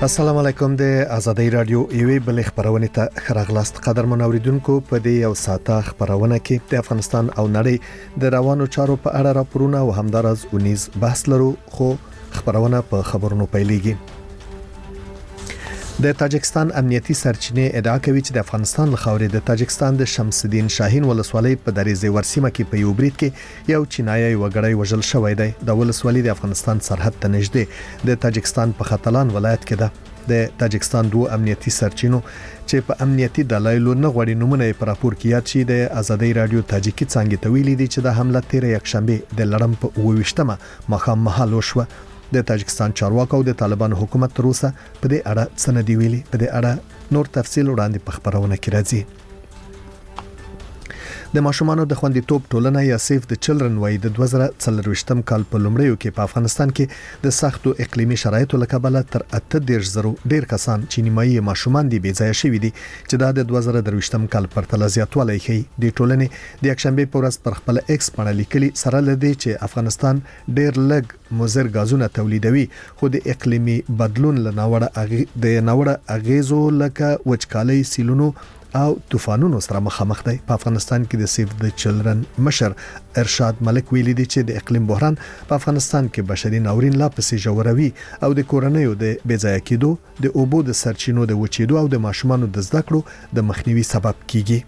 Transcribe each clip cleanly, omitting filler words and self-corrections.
السلام علیکم د ازادي رادیو یوې بل خبرونه ته خراغلاست قدرمن اوریدونکو په دې یو ساعته خبرونه کې د افغانستان او نړۍ د روانو چارو په اړه راپورونه او همدارز اونیز بحث لرو خو خبرونه په خبرونو پیلېږي. د تاجکستان امنیتي سرچینې ادعا کوي چې د افغانستان له خاورې د تاجکستان د شمس الدین شاهین ولسوالۍ په دریزه ورسیمه کې په یو برید کې یو چینایي وګړی وژل شوی دی. د ولسوالۍ د افغانستان سرحد ته نږدې د تاجکستان په ختلان ولایت کې ده. د تاجکستان دوه امنیتي سرچینو چې په امنیتي دلایلو نه غوړي نمونه پر راپور کې یاد شي د ازادي رادیو تاجیکی څنګه تویل دي چې د حمله تیر یکشنبه د لړم په 28مه مخام مهال وشوه. د تاجکستان چارواکو د طالبانو حکومت تر اوسه په دې اړه څه دی ویلي. په دې اړه نور تفصیل وړاندې په خبرونه کې راځي. د ماشومانو د خوندیتوب ټولنه یا سیف د چلډرن وای د 2024م کال په لومړیو کې په افغانستان کې د سختو اقلیمي شرایطو له کبله تر 18,000 ډیر کسان چې نیمایي ماشومان دي بې ځای شوي دي چې د 2023م کال پرتله زیاتوالی ښيي. د ټولنې د یکشنبه په ورځ پر خپل ایکس باندې لیکلي سره لدی چې افغانستان ډیر لږ مضر غازونه تولیدوي خو د اقلیمي بدلون له ناوړه اغیزو لکه وچکالي سیلونو او طوفانونو سره مخامخ دی. په افغانستان کې د سیف د چلډرن مشر ارشاد ملک ویلي دی چې د اقلیم بحران په افغانستان کې بشري ناورین لا پسې جوړوي او د کورنیو د بېځایه کېدو د اوبو د سرچینو د وچېدو او د ماشومانو د زده کړو د مخنیوي سبب کیږي.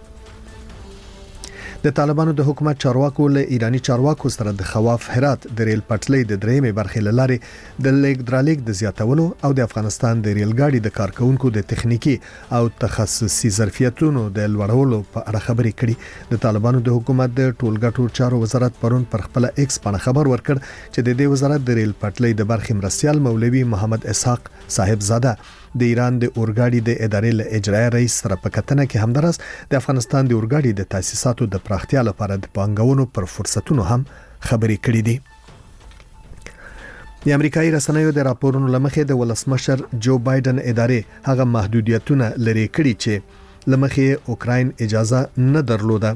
د طالبانو د حکومت چارواکو له ایرانی چارواکو سره د خواف هرات د ریل پټلۍ د درېمې برخې لارې د لیک د زیاتولو او د افغانستان د ریل ګاډي د کارکونکو د تخنیکی او تخصصي ظرفیتونو د لوړولو په اړه خبرې کړي. د طالبانو د حکومت د ټولګټو چارو وزارت پرون پر خپل ایکس باندې خبر ورکړ چې د دې وزارت د ریل پټلۍ د برخې مرستيال مولوي محمد اسحاق صاحب زاده د ایران د اورګاډي د ادارې له اجرایي رئیس سره په کتنه کې همدارس د افغانستان د اورګاډي د تاسیساتو د پراختیا لپاره د پانګونو پر فرصتونو هم خبرې کړې دي. د امریکایي رسنیو د راپورونو لمخې د ولسمشر جو بایدن ادارې هغه محدودیتونه لري کړي چې لمخې اوکراین اجازه نه درلوده.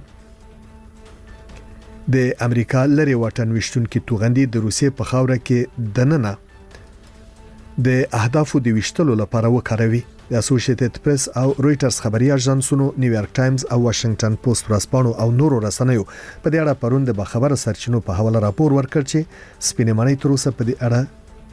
د امریکا لري واټن وشتونکو توغندي د روسیې په خاوره کې دننه د اهدافو د وشتلو لپاره وکاروي. د اسوسییټډ پریس او رويټرز خبري اژانسونو نیویارک ټایمز او واشنگټن پوسټ ورسپانو او نورو رسنیو په دې اړه پرون د خبره سرچینو په حواله راپور ورکړ چې سپینمنۍ تر اوسه په دې اړه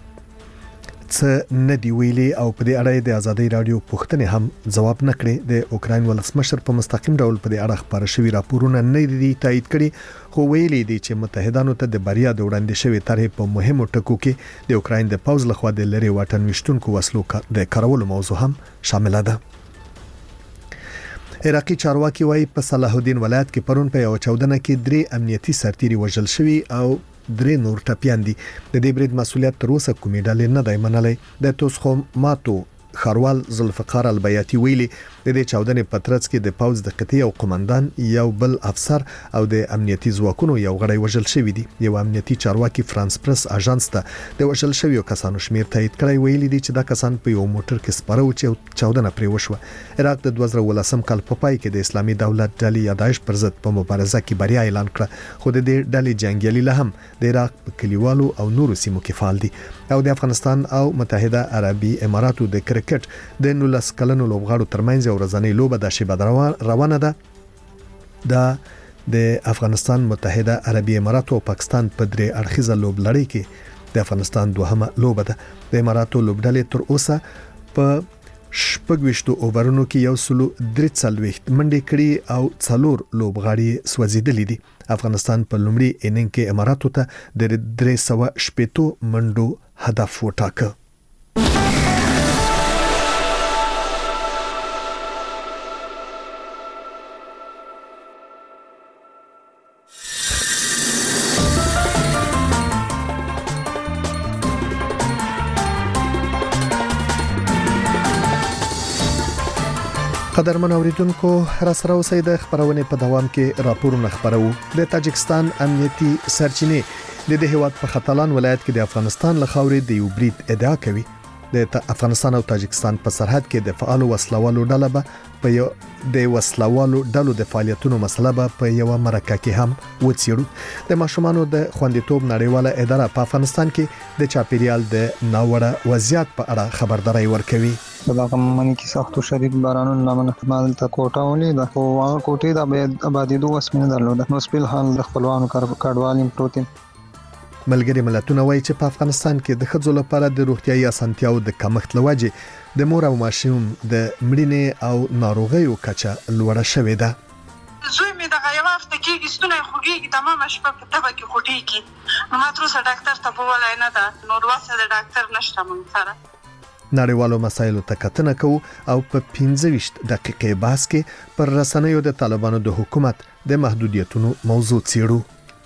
څه نه دی ویلي او په دې اړه د ازادي رادیو پوښتنې هم ځواب نه کړي. د اوکراین ولسمشر په مستقیم ډول په دې اړه خبره شوی راپورونه نه دي تایید کړي خو ویلي دي چې متحدانو ته د بریا د وړاندې شوی طرح په مهمو ټکو کې د اوکراین د پوز لخوا د لری واټن وشتونکو وسلو د کارولو موضوع هم شامل ده. عراقي چارواکي وايي په صلاح الدین ولایت کې پرون په یو چاودنه کې 3 امنیتي سرتیري وژل شوي او 3 نور ټپيان دي. د دې برید مسؤلیت تر اوسه کومې ډلې نه دی منلې. د توسخو ماتو خروال ذوالفقار البیاتی ویلي د دې چاودنې په ترڅ کې د پوز د قطعي او قومندان یو بل افسر او د امنیتي ځواکونو یو غړی وژل شوی دی. یو امنیتي چارواکي فرانس پرس اژانس ته د وژل شویو کسانو شمیر تایید کړی ویلي دی چې دا کسان په یو موټر کې سپاره و چې چاودنه پرې وشوه. عراق د 2018 کال په پای کې د اسلامي دولت ډلې یا داعش پر ضد په مبارزه کې بریا اعلان کړه خو د دې ډلې جنگیالي له هم د عراق په کلیوالو او نورو سیمو کې فعال دي او د افغانستان او متحده عربي اماراتو د کرکټ د 19 کلنو لوبغاړو ترمنځ یو ورځنی لوبه د شیبه روانه ده. د افغانستان متحده عربي اماراتو او پاکستان په درې اړخیزه لوبلړۍ کې د افغانستان دوهمه لوبه ده. د اماراتو لوبډلې تر اوسه په 26 اوورونو کې 143 منډې کړې او 4 لوبغاړي سوځیدلې دي. افغانستان په لومړي اننګ کې اماراتو ته د 380 منډو هدف وټاکه. قدرمن اوریدونکو را سره اوسئ د خبرونه په دوام کې راپورونه خبرو. د تاجکستان امنیتي سرچینې د هیواد په ختلان ولایت کې د افغانستان له خاورې د یو برید ادعا کوي. د افغانستان او تاجکستان په سرحد کې د فعال وسلوالو ډله به په د وسلوالو ډلو د فعالیتونو مسله به په یو مرکه کې هم وڅېړو. د ماشومانو د خوندیتوب نړیواله اداره په افغانستان کې د چاپیریال د ناوړه وضعیت په اړه خبرداري ورکوي. دا کومني کې سختو شدید بارانونو لامل احتمال ته کوټه ولې د هغه کوټې د آبادیدو وسمنه درلوده. نو سپیل حال د خپلوانو کډوالي پروتین. ملګری ملتونه وایي چې په افغانستان کې د ښځو لپاره د روغتيایي اسانتیاو د کمښت لوجې د مور او ماشوم د مړینې او ناروغیو کچه لوړه شوې ده. زوی مې د غیاب هفته کې ستونه خوږیږي تمام شپه په تبه کې خوټیږي. نو ما تر اوسه ډاکټر ته بوولای نه ده. نور واسه د ډاکټر نشته مونږ سره. نړیوالو مسایلو ته کتنه کوو او په 15 دقیقې بحث کې پر رسنیو د طالبانو د حکومت د محدودیتونو موضوع څېړو.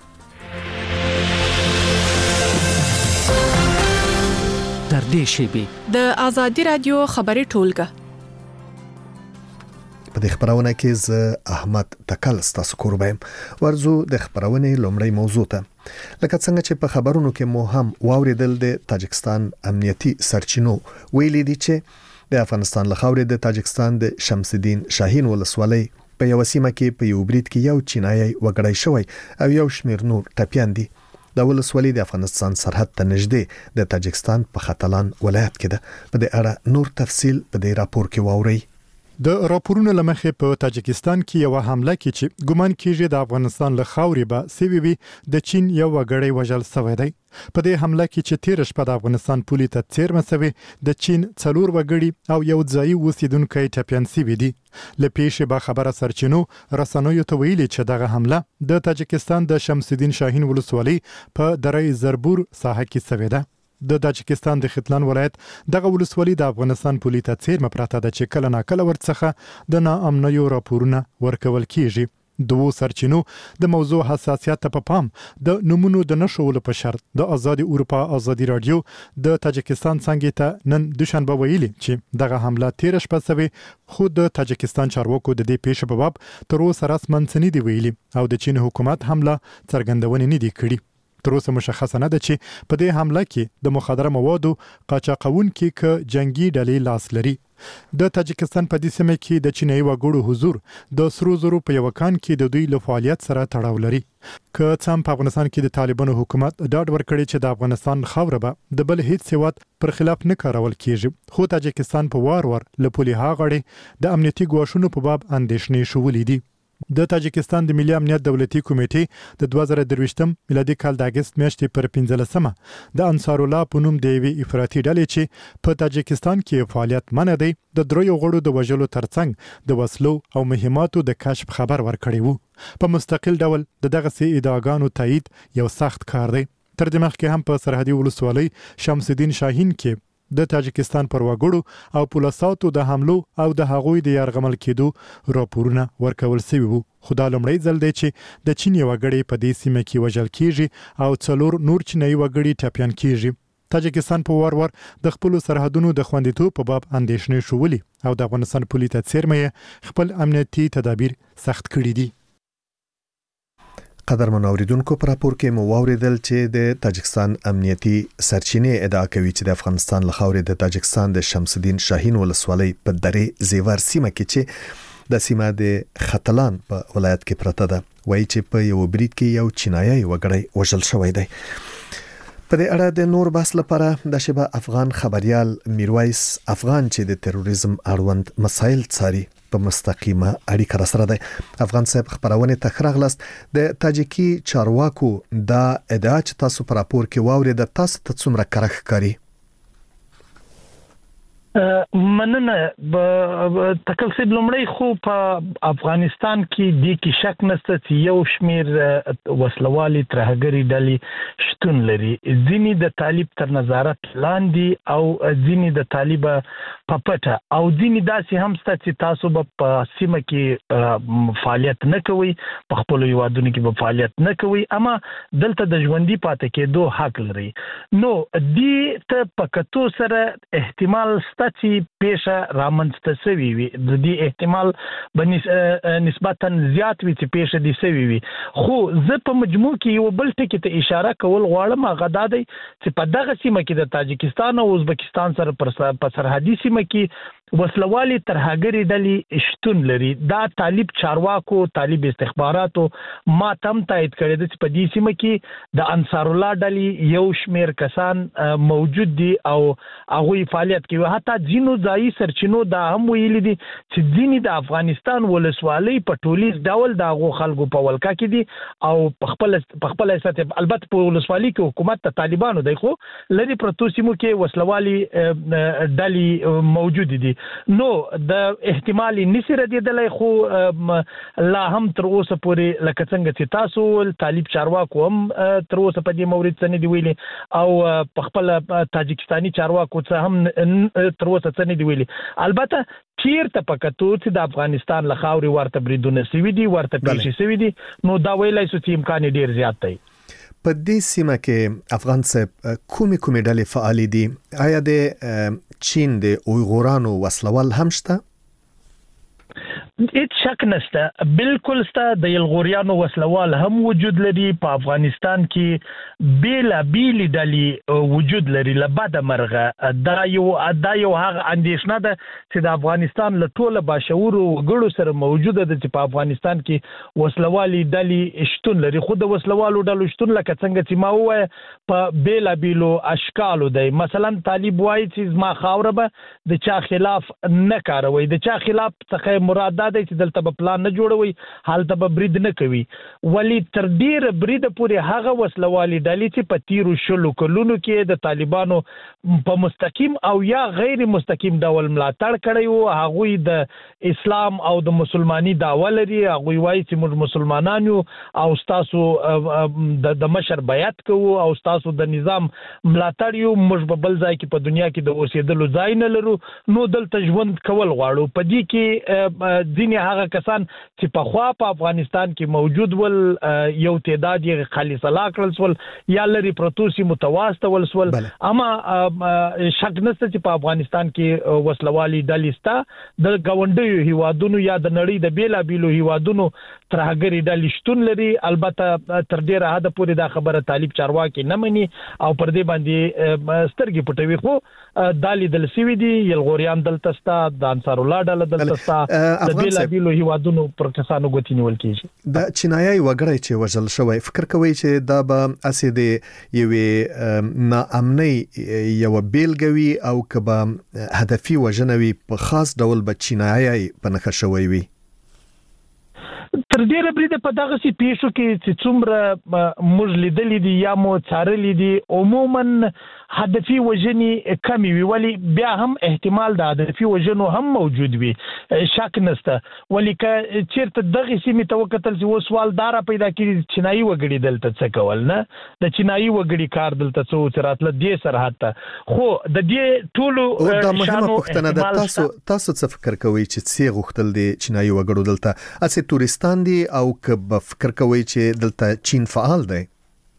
تر دې شیبې د ازادي رادیو خبري ټولګه په دې خبرونه کې ز احمد تکل ستاسو کوربم ورزو د خبرونه لومړی موضوع ته. لکه څنګه چې په خبرونو کې مو هم واوریدل د تاجکستان امنیتي سرچینو ویلي دي چې د افغانستان لخوا د تاجکستان د شمس الدین شاهین ولسوالۍ په یو سیمه کې په یو برید کې یو چینایي وګړی شوی او یو شمیر نور ټپیان دي. د ولسوالۍ د افغانستان سرحد ته نږدې د تاجکستان په ختلان ولایت کې ده. په دې اړه نور تفصیل په دې راپور کې واورئ. د راپورونو لمخې په تاجکستان کې یو حمله کې چې ګومان کیږي د افغانستان له خاورې به سی وي د چین یو وګړی وژل شوی دی. په دې حمله کې چې 13 شپه د افغانستان پولیس ته څیرمه شوی د چین 4 وګړي او یو ځای اوسیدونکو ټپیان شوی دي. لپیشه به خبره سرچینو رسنیو ته ویلي چې دغه حمله د تاجکستان د شمس الدین شاهین ولسوالۍ په درې زربور ساحه کې شوی ده. د تاجکستان د ختلان ولایت دغه ولسوالۍ د افغانستان پولیس ته څیرمه پراته ده چې کله ناکله ورڅخه د ناامنیو راپورونه ورکول کیږي. دوه سرچینو د موضوع حساسیت په پام د نمونو د نشول په شرط د آزادي اروپا آزادي رادیو د تاجکستان څنګه ته نن دوشنبه ویلي چې دغه حمله 13 شپه شوی خو د تاجکستان چارواکو د دې پیښې په باب تر اوسه رسماً څه نه دی ویلي او د چین حکومت حمله څرګندونه نه دی کړې. تر اوسه مشخصه نه ده چې په دې حمله کې د مخدره موادو قاچاقونکو کې جنگي ډلې لاس لري. د تاجکستان په دې سیمه کې د چینایي وګړو حضور د سرو زرو په یو کان کې د دوی له فعالیت سره تړاو لري. که څم په افغانستان کې د طالبانو حکومت ډاډ ورکړي چې د افغانستان خاوره به د بل هیڅ هیواد پر خلاف نه کارول کیږي. خو تاجکستان په وار له پولیسو غړي د امنیتي ګواښونو په باب اندېښنې شولې دي. د تاجکستان د ملي امنیت دولتي کمیټې د 2023 میلادي کال د اگست میاشتې پر 15مه د انصار الله په نوم د یوې افراطي ډلې چې په تاجکستان کې فعالیت منع دی د دریو غړو د وژلو ترڅنګ د وسلو او مهماتو د کشف خبر ورکړی وو. په مستقل ډول دغه سي ادعاګانو تایید یو سخت کار دی. تر دې مخکې هم په سرحدي ولسوالۍ شمس الدین شاهین کې د تاجکستان پر وګړو او پولیساتو د حملو او د هغوی د يرغمل کېدو راپورونه ورکول شوی وو. خو دا لومړی ځل دی چې د چین یو وګړی په دې سیمه کې وژل کیږي او 4 نور چینایي وګړي ټپیان کیږي. تاجکستان په وار د خپل سرحدونو د خوندیتوب په باب اندېښنې شولې او د افغانستان پولیس ته څیرمه خپل امنیتي تدابیر سخت کړي دي. قدر منوریدونکو پر راپور کې مو واوریدل چې د تاجکستان امنیتي سرچینې ادعا کوي چې د افغانستان لخوا د تاجکستان د شمس الدین شاهین ولسوالۍ په درې زیور سیمه کې چې د سیمه د ختلان په ولایت کې پرته ده وایي چې په یو برید کې یو چینایي وګړی وژل شوی دی. په دې اړه د نور بحث لپاره د شبه افغان خبريال میرویس افغان چې د تروریزم اړوند مسایل څاري په مستقیمه اړیکه سره دی. افغان صاحب خبرونه تخرغلست د تاجیکی چارواکو دا ادعا چې تاسو پر راپور کې واوري د تاسو ته څومره کرخ کاری مننه تکل سیب لومړی خو په افغانستان کې د کی شک نشته چې یو شمیر وسلوالي ترهګری ډلې شتون لري. ځینی د طالب تر نظارت لاندې او ځینی د طالب په پټه او ځینی داسې هم ست چې تاسو په سیمه کې فعالیت نه کوي په خپل یوادونو کې په فعالیت نه کوي اما دلته د ژوندۍ پاتې کېدو حق لري. نو دې ته پکتو سره احتمال ست ورځې پیښه رامنځته شوې وي د دې احتمال نسبتا زیات وي چې پیښه دي شوې وي خو زه په مجموع کې یو بل ټکی ته اشاره کول غواړم هغه دا دی چې په دغه سیمه کې د تاجکستان او ازبکستان سره په سرحدي سیمه کې وسلوالي ترهګري ډلې شتون لري دا طالب چارواکو طالب استخباراتو ما تم تایید کړی دی چې په دې سیمه کې د انصار الله ډلې یو شمیر کسان موجود دي او هغه فعالیت کوي حتی ځینو ځایي سرچینو دا هم ویلي دي چې ځینې د افغانستان ولسوالۍ په ټولیز ډول د هغو خلکو په ولکه کې دي او په خپل سطح البته په ولسوالۍ کې حکومت ته طالبانو دی خو لري پرتو سیمو کې وسلوالي ډلې موجود دي نو د احتمالي نسی ردیدلای خو لا هم تر اوسه پورې لکه څنګه چې تاسو طالب چارواکو هم تر اوسه په دې مورید څه نه دی ویلي او په خپل تاجکستاني چارواکو څه هم تر اوسه څه نه دی ویلي البته چیرته پکتو چې د افغانستان له خاورې ورته بریدونه سوي دي ورته پیښې سوي دي نو دا ویلای شو چې امکان ډیر زیات دی په دې سیمه کې افغان صاحب کومې ډلې فعال دي آیا د چین د اویغورانو وسلوال هم شته هیڅ شک نشته بالکل ستا د یلغوریانو وسلوال هم وجود لري په افغانستان کې بیلا بیل ډلې وجود لري لبد مرغه دا یو هغه اندیشنه ده چې د افغانستان له ټوله باشعور وګړو سره موجوده ده چې په افغانستان کې وسلوالي ډلې شتون لري خو د وسلوالو ډلو شتون لکه څنګه چې ما ووایه په بیلا بیلو اشکالو دی مثلا طالب وایي چې ما خاوره به د چا خلاف نه کاروي د چا خلاف څخه مراد دا دی چې دلته به پلان نه جوړوي حالته به برید نه کوي ولی تر ډیره برید پورې هغه وسلوالي ډلې چې په تیرو شلو کلونو کې د طالبانو په مستقیم او یا غیر مستقیم ډول ملاتړ کړی وو هغوی د اسلام او د مسلمانۍ دعوه لري هغوی وایي چې موږ مسلمانان یو او تاسو د مشر بیعت کوو او تاسو د نظام ملاتړ یو موږ په بل ځای کې په دنیا کې د اوسېدلو ځای نه لرو نو دلته ژوند کول غواړو په دې کې ځینې هغه کسان چې په خوا په افغانستان کې موجود ول یو تعداد یې خالص الله کړل سول یا لري پروتوسی متواستول سول اما شک نشته چې په افغانستان کې وسلوالي ډلې ستا د غونډیو هیوادونو یا د نړۍ د بیلا بیلو هیوادونو ترهګری ډلې شتون لري البته تر ډیره حد پورې دا خبره طالب چارواکي نه مني او پر دې باندې سترګې پټوي خو دالي دل سوي دي یلغوریان دلته ستا د انصار الله ډله دلته ستا د بیلا بیلو هیوادونو پر کسانو غوتی نیول کیږي د چینایي وګړي چې وژل شوی فکر کوي چې دا به اسې د یوې ناامنۍ یو بیلګوي او کبه هدفي وژنوي په خاص ډول به چینایي په نخښه شوی وي تر ډیره بریده په دغه سي پیښو کې چې څومره موږ لیدلې دي یا مو څارلې دي عموما هدفي وژنې کمی وي ولی بیا هم احتمال د هدفي وژنو هم موجود وي شک نشته ولی که چیرته دغه سیمې ته وکتل چې و سوال دارا پیدا کړي چینایي وګړي دلته څه کول نه د چینایي وګړي کار دلته څه چې راتله دې سرحد ته خو د دې ټولو دا مهمه پوښتنه ده تاسو څه فکر کوئ چې څه غوښتل دي چینایي وګړو دلته اسې تورستان دي او که فکر کوئ چې دلته چین فعال دی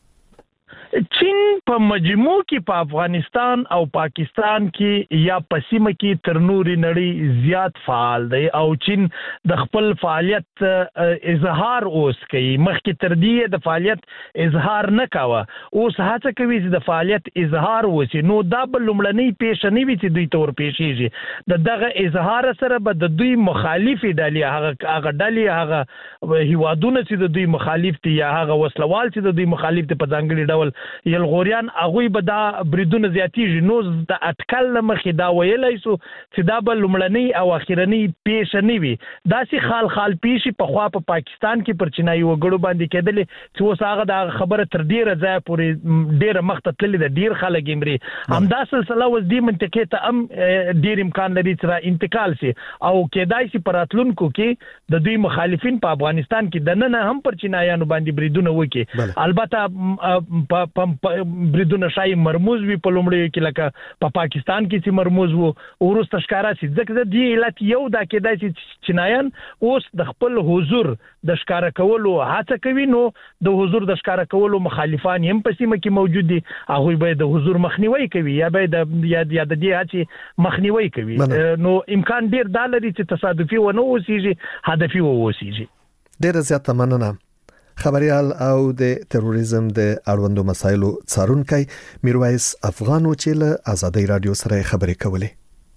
چین په مجموع کې په افغانستان او پاکستان کې یا په سیمه کې تر نوري نړۍ زیات فعال دی او چین د خپل فعالیت اظهار اوس کوي مخکې تر دې د فعالیت اظهار نه کاوه اوس هڅه کوي چې د فعالیت اظهار وشي نو دا بل لمړنۍ پیښه نه وي چې دوی تور پیښیږي دغه اظهار سره به د دوی مخالفي ډلې هغه ډلې هغه هیوادونه چې د دوی مخالف دي یا هغه وسلوال چې د دوی مخالف دي په ځانګړي ډول یلغوریان هغه به دا بریدونه زیاتیږي نو د اټکل مخې دا ویلای سو چې دا به لمړنۍ او اخیرنۍ پیښه نه وي دا سي خال پیښې په خوا په پاکستان کې پر چینایي وګړو باندې کېدل چې اوس هغه د خبره تر ډیره ځای پورې ډیره مخته تللی د ډیر خلک امري همدا سلسله وز دي منطقې ته هم ډیر امکان لري چې انتقال شي او کېدای شي پراتلونکو کې د دوی مخالفین په افغانستان کې د نن هم پر چینایانو باندې بریدونه وکړي البته بریدونه شای مرموز وی په لومړی کې لکه په پاکستان کې چې مرموز وو ورسته ښکارا چې ځکه د دې علت یو دا کېدای چې چینایان اوس د خپل حضور د ښکارا کولو هڅه کوي نو د حضور د ښکارا کولو مخالفان هم په سیمه کې موجود دي هغه به د حضور مخنیوي کوي یا به د دې هڅې مخنیوي کوي نو امکان ډیر دا لري چې تصادفي ونه اوسېږي هدفي اوسېږي. ډیر زیات مننه. خبريال او د تروریزم د اړوندو مسایلو څارونکي میرویس افغانو چې له آزادۍ رادیو سره خبرې کولې.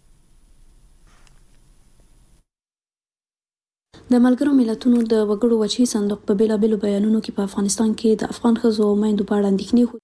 د ملګرو ملتونو د وګړو وچی صندوق په بیلابېلو بیانونو کې په افغانستان کې د افغان ښځو او میندو په اړه اندېښنې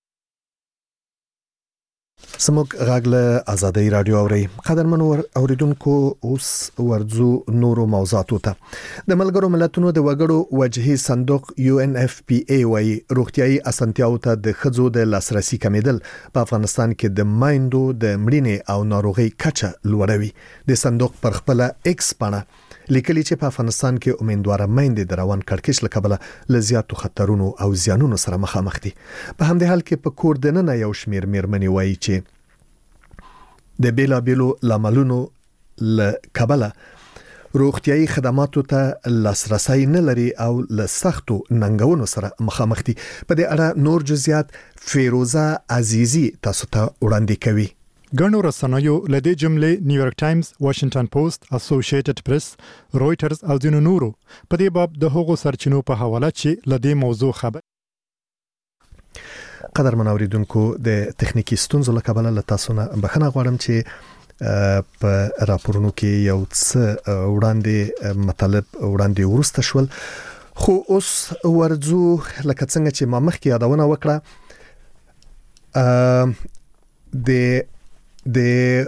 سموک غاغله آزادۍ رادیو اوري. قدرمن اوریدونکو اوس ورځو نورو موضوعاتو ته. د ملګرو ملتونو د وګړو وجهي صندوق UNFPA وايي روغتيایي اسانتیاو ته د ښځو د لاسرسي کمیدل په افغانستان کې د مایندو د مړینې او ناروغي کچه لوړوي. د صندوق پر خپل ایکس باندې لیکلي چې په افغانستان کې امیندواره میندې د روان کړکېچ له کبله له زیاتو خطرونو او زیانونو سره مخامخ دي. په همدې حال کې په کور دننه یو شمیر میرمنې وایي چې د بیلابیلو لاملونو له کبله روغتيایي خدماتو ته لاسرسي نه لري او له سختو ننګونو سره مخامخ دي. په دې اړه نور جزئیات فیروزه عزیزی تاسو ته وړاندې کوي. ګڼو رسنیو لدې جملې نیویارک ټایمز، واشنگټن پوسټ، اسوسییټډ پریس، رويټرز او ځینو نورو په دې باب د هغو سرچینو په حواله چې لدې موضوع خبر. قدرمن اوریدونکو د تخنیکی ستونزو له کبله له تاسو نه بخښنه غواړم چې په راپورونو کې یو څه وړاندې مطلب وړاندې ورسته شول، خو اوس ورځو لکه څنګه چې ما مخکې یادونه وکړه د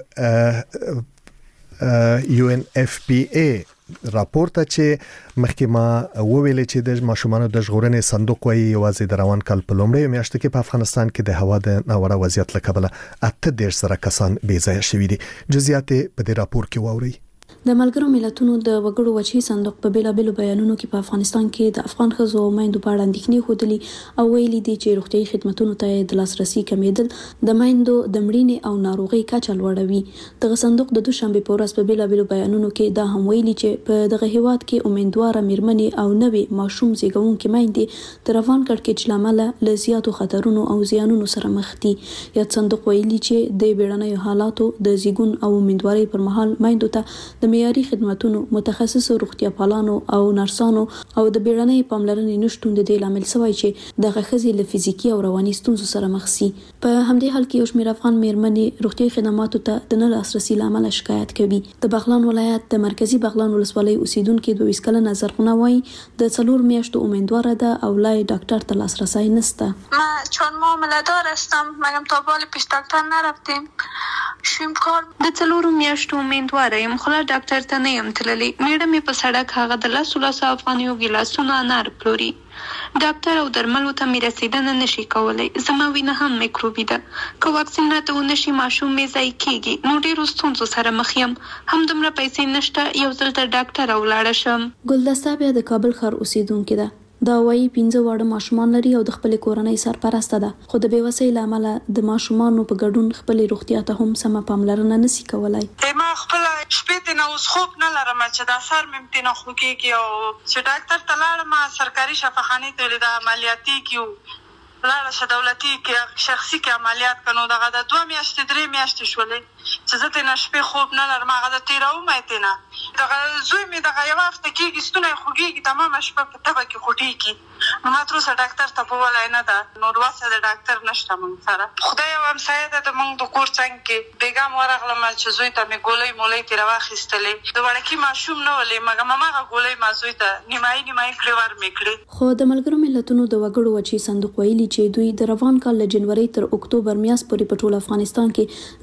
UNFPA راپورته چې مخکې ما وویل چې د ماشومانو د ژغورنې صندوق وايي یوازې د روان کال په لومړۍ میاشت کې په افغانستان کې د هوا د ناوړه وضعیت له کبله 18 زره کسان بې ځایه شوي دي. جزئیات په دې راپور کې واورئ. د ملګرو ملتونو د وګړو وچی صندوق په بیلابېلو بیانونو کې په افغانستان کې د افغان ښځو او میندو په اړه اندېښنې ښودلې او ویلي دي چې روغتيایي خدماتو ته د لاسرسي کمیدل د میندو د مړینې او ناروغي کچه لوړوي. دغه صندوق د دوشنبه په ورځ په بیلابېلو بیانونو کې دا هم ویلي چې په دغه هیواد کې امیندواره میرمنې او نوې ماشوم زیږونکې میندې د روان کړکېچ لامل له زیاتو خطرونو او زیانونو سره مخ دي. یاد صندوق ویلي چې د بیړنیو حالاتو د زیږون او امیندوارۍ پر مهال میندو ته د معیاري خدماتو متخصصو روغتیا پالانو او نرسانو او د بیړنۍ پاملرنې نشټون د دې لامل شوی چې د غخزي له فزیکی او رواني ستونزو سره مخ شي. په همدې حال کې یو شمېر افغان میرمنې روغتیايي خدماتو ته د نه لاسرسي لامل شکایت کوي. د بغلان ولایت د مرکزی بغلان ولسوالۍ اوسیدونکو 22 کلنه زرغونه وایي د 4 میاشتو امیندواره ده او لای ډاکټر ته لاسرسی نشته. ما چون معامله‌دار هستم مگم تا بال پیش دکتر نرفتیم شویم کار د 4 میاشتو امیندواره یم خو ډاکټر ته نه یم تللی. میډه مې په سړک هغه د 10 افغانیو ګیلاسونه انار پلوري. ډاکټر او درملو ته مې رسیدنه نشي کولای. زما وینه هم میکروبي ده. که واکسین راته ونشي ماشوم مې ضایع کیږي. نو ډېرو ستونزو سره مخ یم. هم دومره پیسې نشته یو ځل د ډاکټر ولاړه شم. ګلدسته بیا د کابل ښار اوسیدونکې ده. دا وایي 15 واړه ماشومان لري او د خپل کورنۍ سرپرسته ده، خو د بیوسۍ لامل د ماشومانو په ګډون خپل روغتیا ته هم سم پاملرنه نشي کولای. ما خپل شپې ته اوس خوب نه لرم چې دا سر مې ته نه خوږي او چې ډاکټر ته لاړم سرکاري شفاخانه ته د عملیاتي کیو لاړه شه دولتي کې شخصي کې عملیات کنو دغه د 2 میاشتې 3 میاشتې شولې چې زه ته نشپې خوب نه لرم هغه د 13 مې نه دغه زوی مې دغه یو وخت کې ستونه خوږي تمام شپه په تبه کې خوټي کی نو ما تر اوسه ډاکټر ته په ولای نه ده نو واسه د ډاکټر نشته مونږ سره خدای هم ساده د مونږ د کور څنګه کې بیګم ورغلم چې زوی ته مې ګولې مولې تیر واخیستلې د وړکی ماشوم نه ولې مګم ما ګولې ما زوی ته نیمای کړې ور میکړې. خو د ملګرو ملتونو د وګړو وچی صندوق ویلي چې دوی د روان کال له جنوري تر اکتوبر میاشت پورې په ټول افغانستان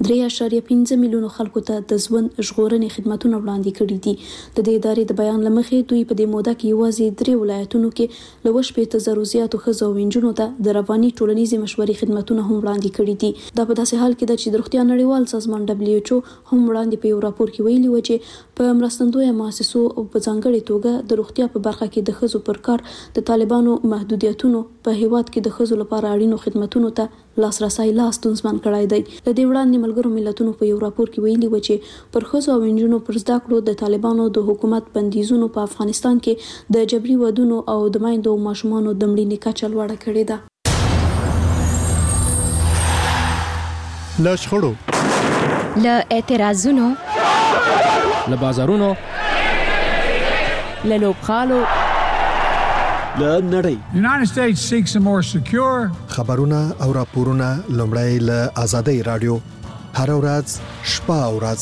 کې 3.5 میلیون خلکو ته د ژوند ژغورنې خدماتونه وړاندې کړي دي. د دې ادارې د بیان لمخې دوی په دې موده کې یوازې 3 ولایتونو کې له 15,000 زیاتو ښځو او نجونو ته د رواني ټولنیزې مشورې خدماتونه هم وړاندې کړي دي. دا په داسې حال کې ده چې د روغتیا نړیوال سازمان WHO هم وړاندې په یو راپور کې ویلي و چې په مرستندوی مؤسسو په ځانګړي توګه د روغتیا په برخه کې د ښځو پر کار د طالبانو محدودیتونو په هیواد کې د ښځو لپاره اړینو خدماتو ته لاسرسي لا ستونزمن کړای دی. د دې وړاندې ملګرو ملتونو په یو راپور کې ویلي و چې پر ښځو او نجونو پر زده کړو د طالبانو د حکومت بندیزونو په افغانستان کې د جبري ودونو او د میندو او ماشومانو د مړینې کچه لوړه کړې ده. له شخړو، له اعتراضونو، له بازارونو، له لوبخالو، له نړۍ. The United States seeks a more secure. خبرونه او راپورونه لومړی له آزادۍ رادیو هر ورځ شپه او ورځ.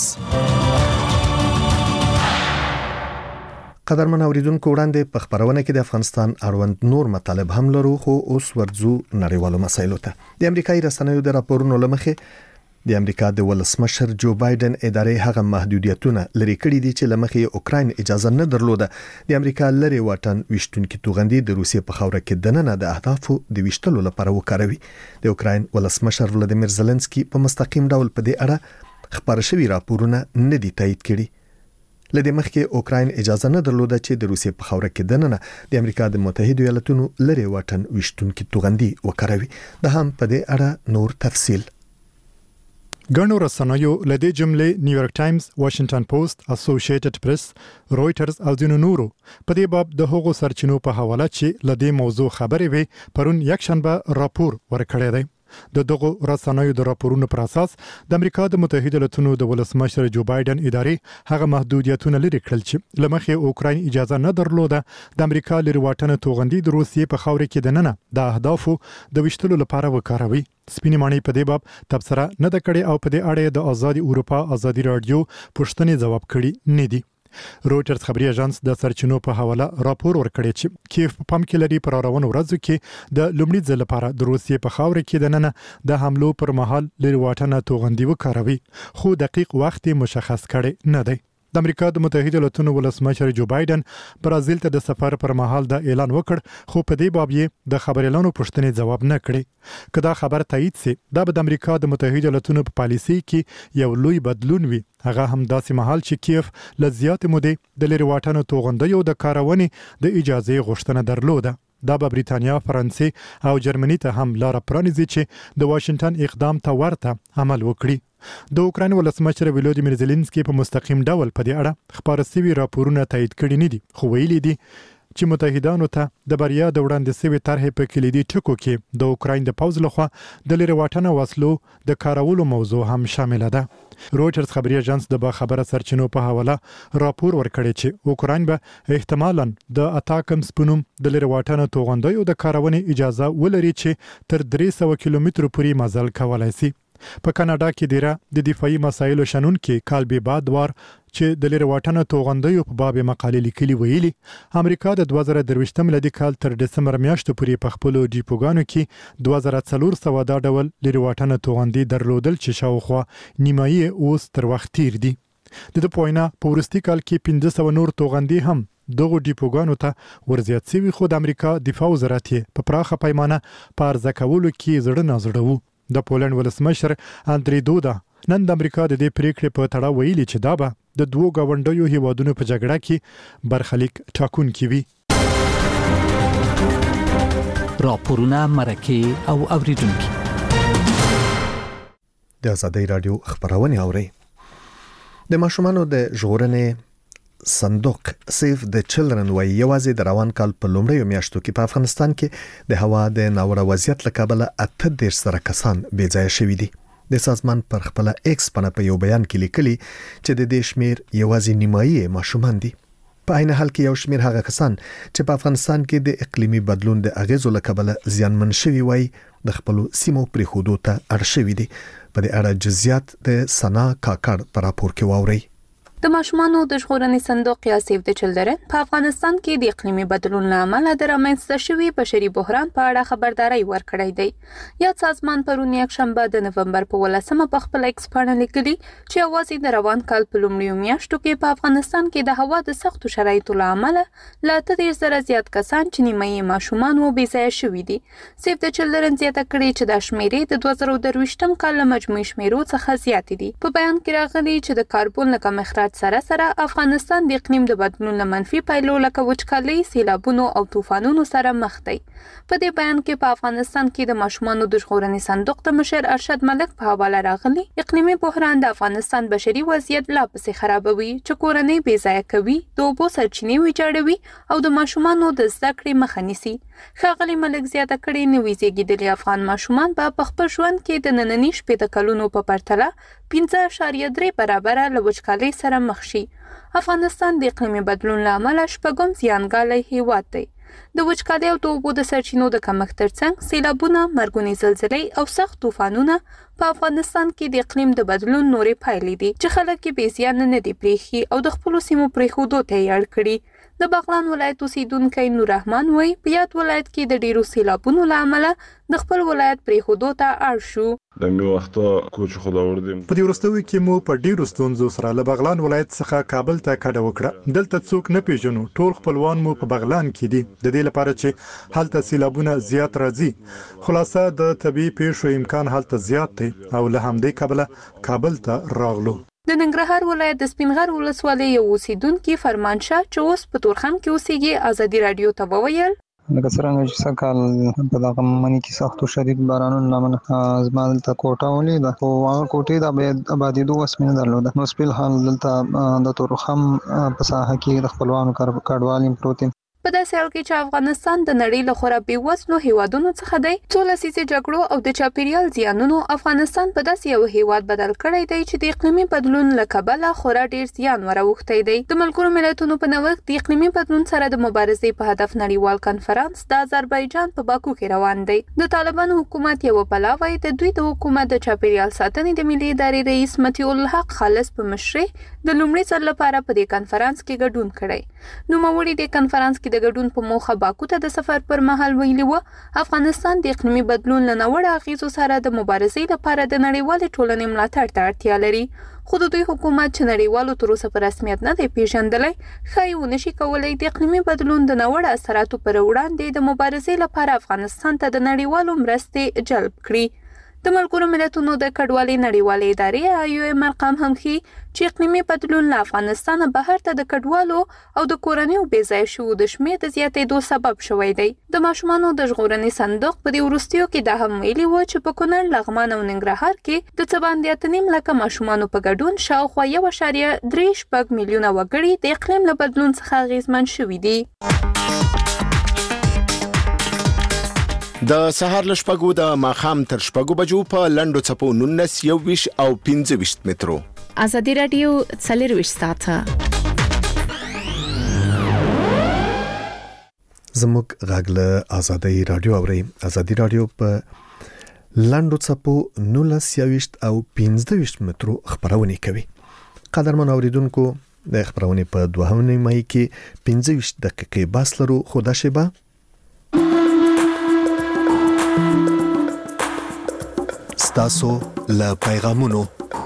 قدرمن اوریدونکو وړاندې په خبرونه کې د افغانستان اړوند نور مطالب هم لرو، خو اوس ورځو نړیوالو مسایلو ته. د امریکایي رسنیو د راپورونو لمخې د امریکا د ولسمشر جو بایدن ادارې هغه محدودیتونه لري کړي دي چې لمخې اوکراین اجازه نه درلوده د امریکا لري واټن وشتونکو توغندي د روسیې په خاوره کې دننه د اهدافو د وشتلو لپاره وکاروي. د اوکراین ولسمشر ولادیمیر زيلنسکي په مستقیم ډول په دې اړه خبر شوی راپورونه نه دي تایید کړي. لدې مخکې اوکراین اجازه نه درلوده چې د روسیې په خاوره کې دننه د امریکا د متحده ایالاتونو لري واټن وشتونکو توغندي وکاروي. د هم په دې اړه نور تفصیل. ګڼو رسنیو لدې جملې نیویارک ټایمز، واشنگټن پوسټ، اسوسییټډ پریس، رويټرز او ځینو نورو په دې باب د هغو سرچینو په حواله چې لدې موضوع خبرې وي پرون یکشنبه راپور ورکړی دی. د دغه رسنیو د راپورونو پر اساس د امریکا د متحده ایالاتونو د ولسمشر جو بایدن ادارې هغه محدودیتونه لري کړل چې لمخې اوکراین اجازه نه درلوده د امریکا لري واټن توغندي د روسیې په خاوره کې دننه د اهدافو د وشتلو لپاره وکاروي. سپینې مانی په دې باب تبصره نه د کړي او په دې اړه د آزادي اروپا آزادي رادیو پوښتنې ځواب کړي نه دي. رويټرز خبري اژانس د سرچینو په حواله راپور ورکړی چې کیف په پام کې لري پر روانو ورځو کې د لومړي ځل لپاره د روسیې په خاوره کې دننه د حملو پر مهال لري واټن توغندي وکاروي، خو دقیق وخت مشخص کړي نه دی. د امریکا د متحده ایالاتونو ولسمشر جو بایدن برازیل ته د سفر پر مهال د اعلان وکړ، خو په دې باب یې د خبر اعلانو پوښتنې ځواب نه کړي. کدا خبر تایید سي دا به د امریکا د متحده ایالاتونو په پالیسي کې یو لوی بدلون وي، هغه هم داسې مهال چې کیف لزیات مودې د لري واټن توغندیو د کارونې د اجازه غوښتنه درلوده. دا به بریتانیا، فرانسې او جرمني ته هم لار پرانیزي چې د واشنگټن اقدام ته ورته عمل وکړي. د اوکراین ولسمشر ولادیمیر زيلنسکي په مستقیم ډول په دې اړه خبر سوي راپورونه تایید کړي نه دي، خو ویلي دي چې متحدانو ته د بریا د وړاندې سوي طرحې په کلیدي ټکو کې د اوکراین د پوځ لخوا د لري واټن وسلو د کارولو موضوع هم شامل ده. رويټرز خبري اژانس د باخبره سرچینو په حواله راپور ورکړی چې اوکراین به احتمالاً د اتاکمز په نوم د لري واټن توغندیو د کارونې اجازه ولري چې تر 300 کیلومتر پورې مزل کولای شي. په کاناډا کې دیره د دفاعي مسایلو شنن کې کالبي بادوار چې د لري واټن توغندیو په باب مقالې لیکلي ویلي امریکا د 2023 ملي کال تر دسمبر میاشتې پورې په خپل ډیپوګانو کې 2400 دا ډول لري واټن توغندي درلودل چې شاوخوا نیمایي اوس تر وخت تیر دي. د پوینه په ورستي کال کې 500 نور توغندي هم دغه ډیپوګانو ته ورزیات شوی، خو د امریکا دفاع وزارت په پراخه پیمانه په ارزه کولو کې زړه نازړه وو. د پولند ولسمشر اندری دودا نن د امریکا د دې پریکړې په تړاو ویلي چې دا به د دوه غونډیو هیوادونو په جګړه کې برخلیک ټاکونکي وي. راپورونه، مرکه او اوریدونکو د آزادۍ رادیو خبرونه اوري. د ماشومانو د ژغورنې صندوق سیف د چلډرن وای یوازې د روان کال په لومړیو میاشتو کې په افغانستان کې د هوا د ناوړه وضعیت له کبله 38 سره کسان بې ځای شوي دي. د سازمان پر خپل ایکس په یو بیان کې لیکلي چې د دې شمیر یوازې نیمایي ماشومان دي. په عین حال کې یو شمیر هغه کسان چې په افغانستان کې د اقلیمي بدلون د اغیزو له کبله زیانمن شوي وای د خپل سیمو پرې خودو ته اړ شوي دي. په دې اړه جزئیات د سنا کاکړ په راپور کې واوري. د ماشومانو د ژغورنې صندوق یا سیف د چلډرن په افغانستان کې د اقلیمي بدلون له امله د رامنځته شوي بشري بحران په اړه خبرداري ورکړی دی. یاد سازمان پرون یکشنبه د نومبر په 18 په خپل ایکس باندې لیکلي چې یوازې د روان کال په لومړیو میاشتو کې په افغانستان کې د هوا د سختو شرایطو له امله لا 30 سره زیات کسان چې نیمایي ماشومان و بې ځایه شوي دي. سیف د چلډرن زیاته کړې چې د شمیرې د 2023 کال له مجموعي شمیرو څخه زیات دي. په بیان کې راغلي چې د کاربن له کم اخراج موجودیت سره سره افغانستان د اقلیم د بدلون له منفي پایلو لکه وچکالۍ، سیلابونو او طوفانونو سره مخ دی. په دې بیان کې په افغانستان کې د ماشومانو د ژغورنې صندوق د مشر ارشد ملک په حواله راغلي اقلیمي بحران د افغانستان بشري وضعیت لا پسې خرابوي چې کورنۍ بې ځایه کوي، د اوبو سرچینې ویجاړوي او د ماشومانو د زده کړې مخه نیسي. ښاغلي ملک زیاته کړې نوي زیږیدلي افغان ماشومان به په خپل ژوند کې د ننني شپېته کلونو په پرتله 5.3 برابره له وچکالۍ سره مخ شي. افغانستان د اقلیمي بدلون له امله شپږم زیانګالی هیواد دی. د وچکالۍ او د اوبو د سرچینو د کمښت ترڅنګ سیلابونه، مرګونې زلزلې او سخت طوفانونه په افغانستان کې د اقلیم د بدلون نورې پایلې دي چې خلک یې بې زیانه نه دي پرېښي او د خپلو سیمو پرېښودو ته یې اړ کړي. د بغلان ولایت اوسیدونکی نور رحمان وایي په یاد ولایت کې د ډیرو سیلابونو له امله د خپل ولایت پرېښودو ته اړ شو. د می وخته کوچ خو دا وردم په دې وروستیو کې مو په ډیرو ستونزو سره له بغلان ولایت څخه کابل ته کډه وکړه. دلته څوک نه پیژنو، ټول خپلوان مو په بغلان کې دي، د دې لپاره چې هلته سیلابونه زیات راځي. خلاصه د طبيعي پیښو امکان هلته زیات دی او له همدې کبله کابل ته راغلو. د ننګرهار ولایت د سپینغر ولسوالۍ یو اوسیدونکي فرمانشاه چې اوس په تورخم کې اوسېږي ازادي رادیو ته وویل لکه څرنګه چې سکهال په دغه منی کې سخت او شدید بارانونو لامل زما دلته کوټه ولیده او هغه کوټې د آبادېدو وس مې نه درلوده. نو سپیل حال دلته د تورخم په ساحه کې د خپلوانو کډوال پروت. په داسې حال کې چې افغانستان د نړۍ له خورا بېوزلو هیوادونو څخه دی، څو لسیزې جګړو او د چاپیریال زیانونو افغانستان په داسې یو هیواد بدل کړی دی چې د اقلیمي بدلون له کبله خورا ډیر زیان وراوښتی دی. د ملګرو ملتونو په نوښت د اقلیمي بدلون سره د مبارزې په هدف نړیوال کنفرانس د آذربایجان په باکو کې روان دی. د طالبانو حکومت یو پلاوی د دوی د حکومت د چاپیریال ساتنې د ملي ادارې رئیس مطیع الحق خالص په مشرۍ د لومړي ځل لپاره په دې کنفرانس کې ګډون کړی. نوموړي د کنفرانس کې د ګډون په موخه باکو ته د سفر پر مهال ویلي و افغانستان د اقلیمي بدلون له ناوړه اغیزو سره د مبارزې لپاره د نړیوالې ټولنې ملاتړ ته اړتیا لري. خو د دوی حکومت چې نړیوالو تر اوسه په رسمیت نه دی پیژندلی، ښایي ونشي کولی د اقلیمي بدلون د ناوړه اثراتو پر وړاندې د مبارزې لپاره افغانستان ته د نړیوالو مرستې جلب کړي. د ملګرو ملتونو د کډوالۍ نړیوالې ادارې IOM ارقام هم ښيي چې اقلیمي بدلون له افغانستانه بهر ته د کډوالو او د کورنیو بې ځایه شوو د شمېر د زیاتېدو سبب شوی دی. د ماشومانو د ژغورنې صندوق په دې وروستیو کې دا هم ویلي و چې په کونړ، لغمان او ننګرهار کې د څه باندې 8.5 لکه ماشومانو په ګډون شاوخوا 1.36 میلیونه وګړي د اقلیم له بدلون څخه اغېزمن شوي دي. د سهار له شپږو د ماښام تر شپږو بجو په لنډو څپو 19 21 او 25 مترو. ازادي رادیو 24 ساعته زموږ غږ له ازادي رادیو اوري. ازادي رادیو په لنډو څپو 19 21 او 25 مترو خبرونه کوي. قدرمن اوریدونکو، د خبرونه په 2 مای کې 25 دقیقې بس لرو. خدا شبا ستاسو له پیغامونو.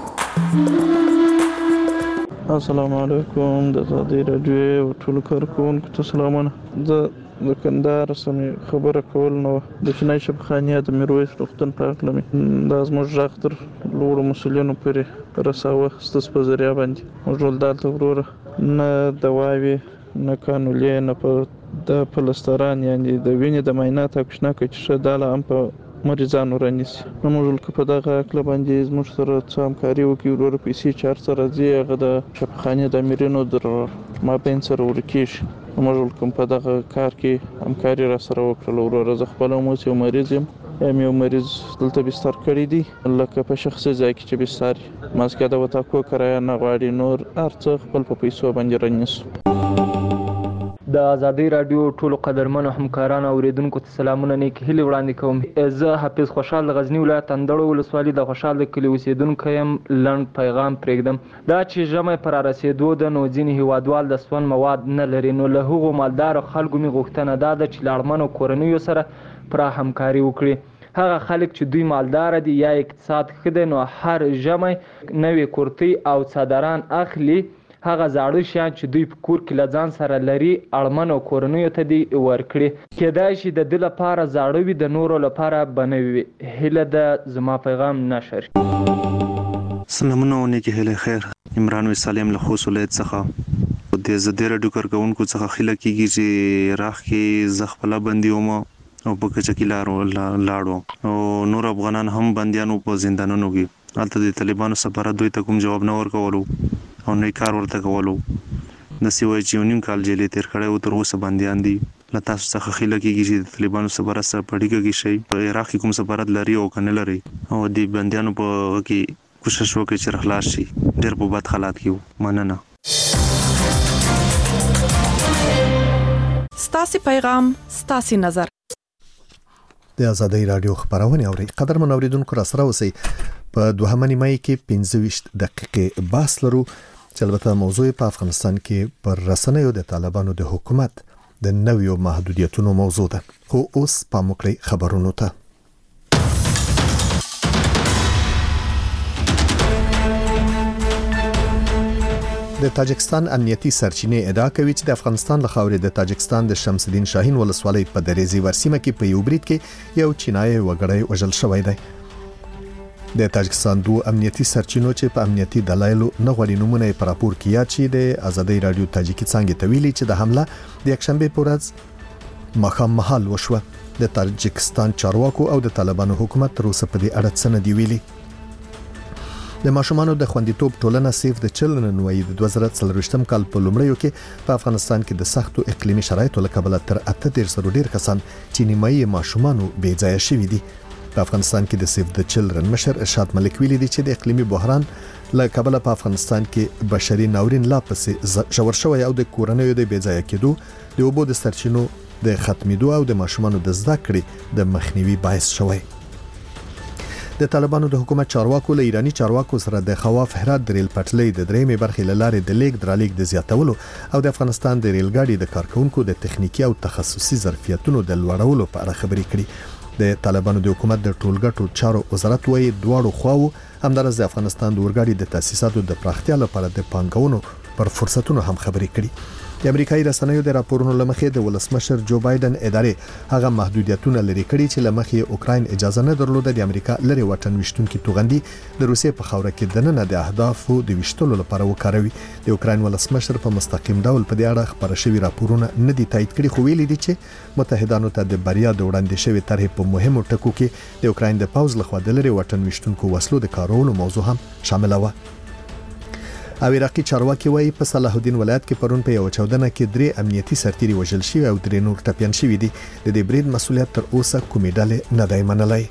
السلام علیکم، د ازادي رادیو ټول کارکونکو ته سلامونه. زه د کندهار سمې خبره کول نو د چینای شبخانیه د میرویس روغتون په اړه مې دا زموږ غږ تر لوړو مسؤلینو پورې رساوه. ستاسو په ذریعه باندې موږ ټول دلته وروره نه دواوې نه کانولې نه په د پلستران یعنی د وینې د معاینات او کښنا کوي چې ښه داله هم په مریضانو رانیسي. نو موږ که په دغه عقله باندې زموږ سره څه همکاري وکړي، وروره پیسې چې هر څه راځي هغه د شفاخانې د امیرینو در مابین سره ورکېږي. موږ کوم په دغه کار کې همکاري را سره وکړله. وروره زه خپله هم اوس یو مریض یم، یو مریض دلته بستر کړی دی، لکه په شخصي ځای کې چې بستر ماسکه د وتاکو کرایه نه غواړي، نور هر څه خپل په پیسو باندې رانیسو. د ازادي رادیو ټولو قدرمنو همکارانو او اوریدونکو ته سلامونه نیک هیلې وړاندې کوم. زه حافظ خوشحال د غزنی ولایت اندړو ولسوالۍ د خوشحال د کلي اوسیدونکی یم. لنډ پیغام پرېږدم. دا چې ژمی پر رسېدو ده نو ځینې هیوادوال د سون مواد نه لري، نو له هغو مالدارو خلکو مې غوښتنه دا ده چې له اړمنو کورنیو سره پوره همکاري وکړي. هغه خلک چې دوی مالدار دي یا اقتصاد ښه دی نو هر ژمی نوې کورتۍ او څادران اخلي. هغه زاړه شیان چې دوی په کور کې له ځان سره لري اړمنو کورنیو ته دې ورکړي. کیدای شي د ده لپاره زاړه وي، د نورو لپاره به نوي وي. هیله ده زما پیغام نشر. سلامونه ونیکي هله خیر عمران وسالم له خصوصیت څخه د زديره ډکر کوونکو څخه خله کیږي چې راخ کې زخپلا بنديوم او په کچکیلارو لاړو او نور افغانان هم بنديانو په زندانونو کې البته د طالبانو سفارت دوی ته کوم جواب نه ورکولو او نه کار ورته کولو د سیوای چې نیم کال جیلې تیر کړی او تر اوسه بنديان دي لته څخه خله کیږي چې د طالبانو سفارت سره پړیږي کې شي په عراق کوم سفارت لري او کنه لري او د بنديانو په کې کوشش وکړي چې خلاص شي ډېر په بد حالات کې مننه ستاسو پیغام ستاسو نظر د ازادۍ رادیو خبرونه اوري قدرمن اوریدونکو را سره اوسئ په دوهمه نیمه کې 15 دقیقې بحث لرو چې البته موضوع په افغانستان کې پر رسنیو د طالبانو د حکومت د نویو محدودیتونو موضوع ده خو اوس پام وکړئ خبرونو ته د تاجکستان امنیتي سرچینې ادعا کوي چې د افغانستان له خاورې د تاجکستان د شمس الدین شاهین ولسوالۍ په دریزي ورسیمه کې په یو برید کې یو چینایي وګړی وژل شوی دی د تاجکستان دوه امنیتي سرچینو چې په امنیتي دلایلو نه غوړي نمونه پر راپور کې یاد شي د ازادۍ رادیو تاجیکی څنګه تویلي چې د حمله د یکشنبه په ورځ مخام محل وشوه د تاجکستان چارواکو او د طالبانو حکومت تر اوسه په دې اړه څه نه دی ویلي د ماشومانو د خوندیتوب ټولنه سیف د چلډرن وایي د 2023م کال په لومړیو کې په افغانستان کې د سختو اقلیمي شرایطو له کبله تر 8 سره ډیر کسان چې نیمایي ماشومانو بې ځای شوي دي په افغانستان کې د سیف د چلډرن مشر ارشاد ملک ویلي دی چې د اقلیمي بحران له کبله په افغانستان کې بشري ناورین لا پسې ژور شوی او د کورنیو د بې ځای کېدو د اوبو د سرچینو د ختمېدو او د ماشومانو د زده کړې د مخنیوي باعث شوی د طالبانو د حکومت چارواکو له ایرانی چارواکو سره د خواف هرات د ریل پټلۍ د درېمې برخې لارې د لیک درالیک د زیاتولو او د افغانستان د ریل ګاډي د کارکونکو د تخنیکی او تخصصي ظرفیتونو د لوړولو په اړه خبرې کړې د طالبانو د حکومت د ټولګټو چارو وزارت وایي دواړو خواو همدارس د افغانستان د اورګاډي د تاسیساتو د پراختیا لپاره د پانګونو پر فرصتونو هم خبرې کړې د امریکایي رسنیو د راپورونو لمخې د ولسمشر جو بایدن ادارې هغه محدودیتونه لري کړي چې لمخې اوکراین اجازه نه درلوده د امریکا لري وطن وشتونکو توغندي د روسیې په خوره کې دننه د اهدافو د وشتلو لپاره وکاروي د اوکراین ولسمشر په مستقیم ډول په دې اړه خبره شوی راپورونه نه دي تایید کړي خو ویلي دي چې متحدانو ته د بریا د وړاندې شوی طرح په مهمو ټکو کې د اوکراین د پاوز لخوا د لري وطن وشتونکو وسلو د کارولو موضوع هم شامل و او عراقي چارواکي وایي په صلاح الدین ولایت کې پرون په یو چاودنه کې 3 امنیتي سرتیري وژل شوي او 3 نور ټپيان شوي دي د دې برید مسؤلیت تر اوسه کومې ډلې نه دی منلای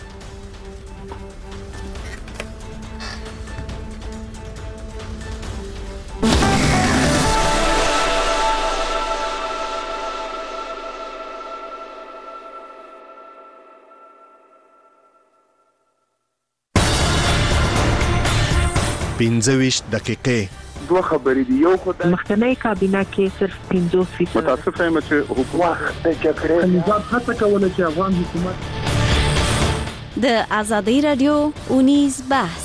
پینځويش دقیقې دوه خبرې دي یو خو د مخکنی کابینه کې صرف 50% متاسفه یم چې حکومت د جګړې نظام هڅه کوله چې افغان حکومت د ازادۍ رادیو اونیز بحث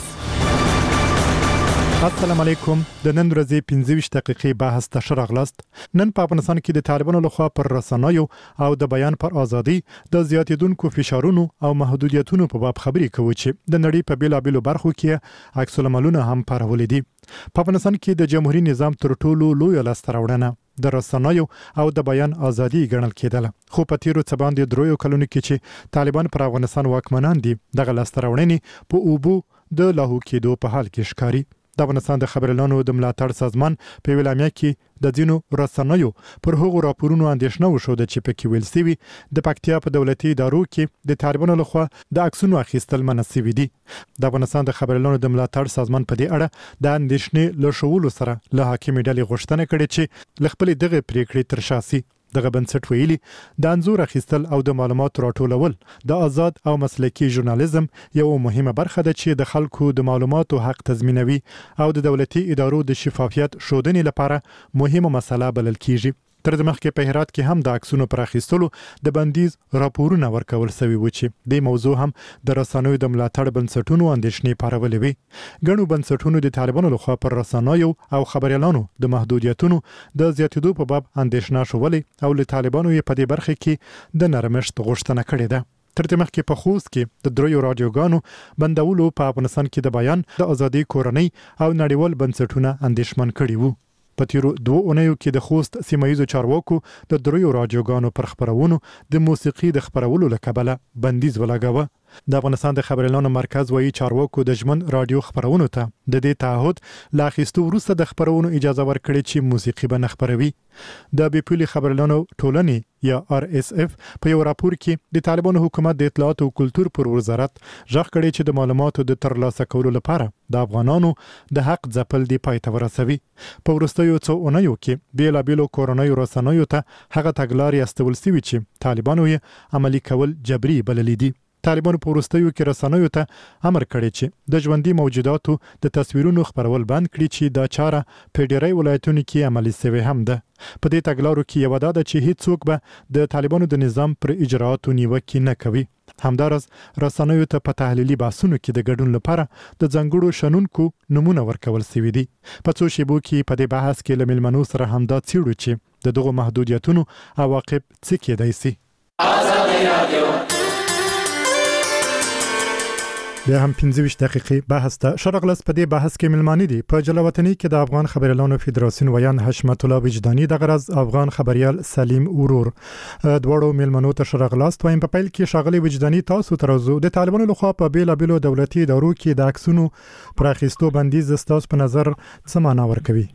السلام علیکم د نن ورځې 15 دقیقې بحث ته شراغلاست نن په افغانستان کې د طالبانو لخوا پر رسنیو او د بیان پر ازادي د زیاتیدونکو فشارونو او محدودیتونو په باب خبرې کوي چې د نړۍ په بیلابېلو برخو کې عکس العملونه هم پرولې دي په افغانستان کې د جمهوریت نظام تر ټولو لوی لاسته راوړنه د رسنیو او د بیان ازادي ګڼل کېدله خو په تیرو څه باندې درویو کلونو کې چې طالبان پر افغانستان واکمنان دي دغه لاسته راوړنې په اوبو د لاهو کېدو په حال کې ښکاري د افغانستان د خبريالانو د ملاتړ سازمان په ویلامیا کې د دینو رسنیو پر هغو راپورونو اندېښنه وشوده چې پکې ویل سوي د پکتیا په دولتي ادارو کې د طالبانو لخوا د عکسونو اخیستل منع شوي دي د افغانستان د خبريالانو د ملاتړ سازمان په دې اړه د اندېښنې له شوولو سره له حاکمې ډلې غوښتنه کړې چې لخپل دغه پریکړې تر شا سي دغه بنسټ ویلي د انزور اخیستل او د معلوماتو راټولول د آزاد او مسلکي ژورنالیزم یو مهمه برخه ده چې د خلکو د معلوماتو حق تضمینوي او د دولتي ادارو د شفافیت ښودنې لپاره مهمه مسله بلل کیږي تر دې مخکې په هرات کې هم د عکسونو پر اخیستلو د بندیز راپورونه ورکول شوي و چې د موضوع هم د رسنیو د ملاتړ بنسټونو اندېښنې پارولې وي ګڼو بنسټونو د طالبانو لخوا پر رسنیو او خبريالانو د محدودیتونو د زیاتېدو په باب اندېښنه شولې او له طالبانو یې په دې برخه کې د نرمښت غوښتنه کړې ده تر دې مخکې په خوست کې د دریو رادیوګانو بندولو په افغانستان کې د بیان د ازادي کورنۍ او نړیوال بنسټونه اندېښمن کړي وو. په تیرو 2 اونیو کې د خوست سیمایي چارواکو د دریو رادیوګانو پر خبرونو د موسیقي د خبرولو لکبله بندیز ولګاوه. د افغانستان د خبريالانو مرکز وایي چارواکو د ژمن رادیو خبرونو ته د دې تعهد لا اخیستو وروسته د خبرونو اجازه ورکړي چې موسیقي به نه خبروي. د بیپولي خبريالانو ټولنې یا RSF په یو راپور کې د طالبانو حکومت د اطلاعات او کلتور پر وزارت ژغ کړي چې د معلوماتو د ترلاسه کولو لپاره د افغانانو د حق ځپل دی پای ته ورسوي. په وروستیو 2 اونیو کې بیلابیلو کورونیو رسنیو ته هغه تګلارې استول سوي چې طالبانو یې عملي کول جبري بللي دي. طالبانو په وروستیو کې رسنیو ته امر کړی چې د ژوندۍ موجوداتو د تصویرونو خبرول بند کړي چې دا چاره په ډېری ولایتونو کې عملي شوې هم ده. په دې تګلارو کې یو دا ده چې هیڅوک به د طالبانو د نظام پر اجراءاتو نیوکه نه کوي. همدارس رسنیو ته په تحلیلي بحثونو کې د ګډون لپاره د ځانګړو شنونکو نمونه ورکول شوي دي. په څو شیبو کې په دې بحث کې له ملمنو سره همدا څیړو چې د دغو محدودیتونو عواقب څه کېدای شي. آزادي رادیو بیا هم 15 دقیقې بحث ته شرغلس په دې بحث کې ملمانی دي. په جلاوطنۍ کې د افغان خبريالانو فدراسیون ویان حشمت الله وجداني د غرض افغان خبريال سلیم ورور دوړو ملمنو ته شرغلس وایم. په پیل کې شاغلي وجداني تاسو ترازو د طالبانو لخوا په بیلابیلو دولتي ادارو کې د عکسونو پر اخیستو بندیز ستاسو په نظر څه معنا ورکوي؟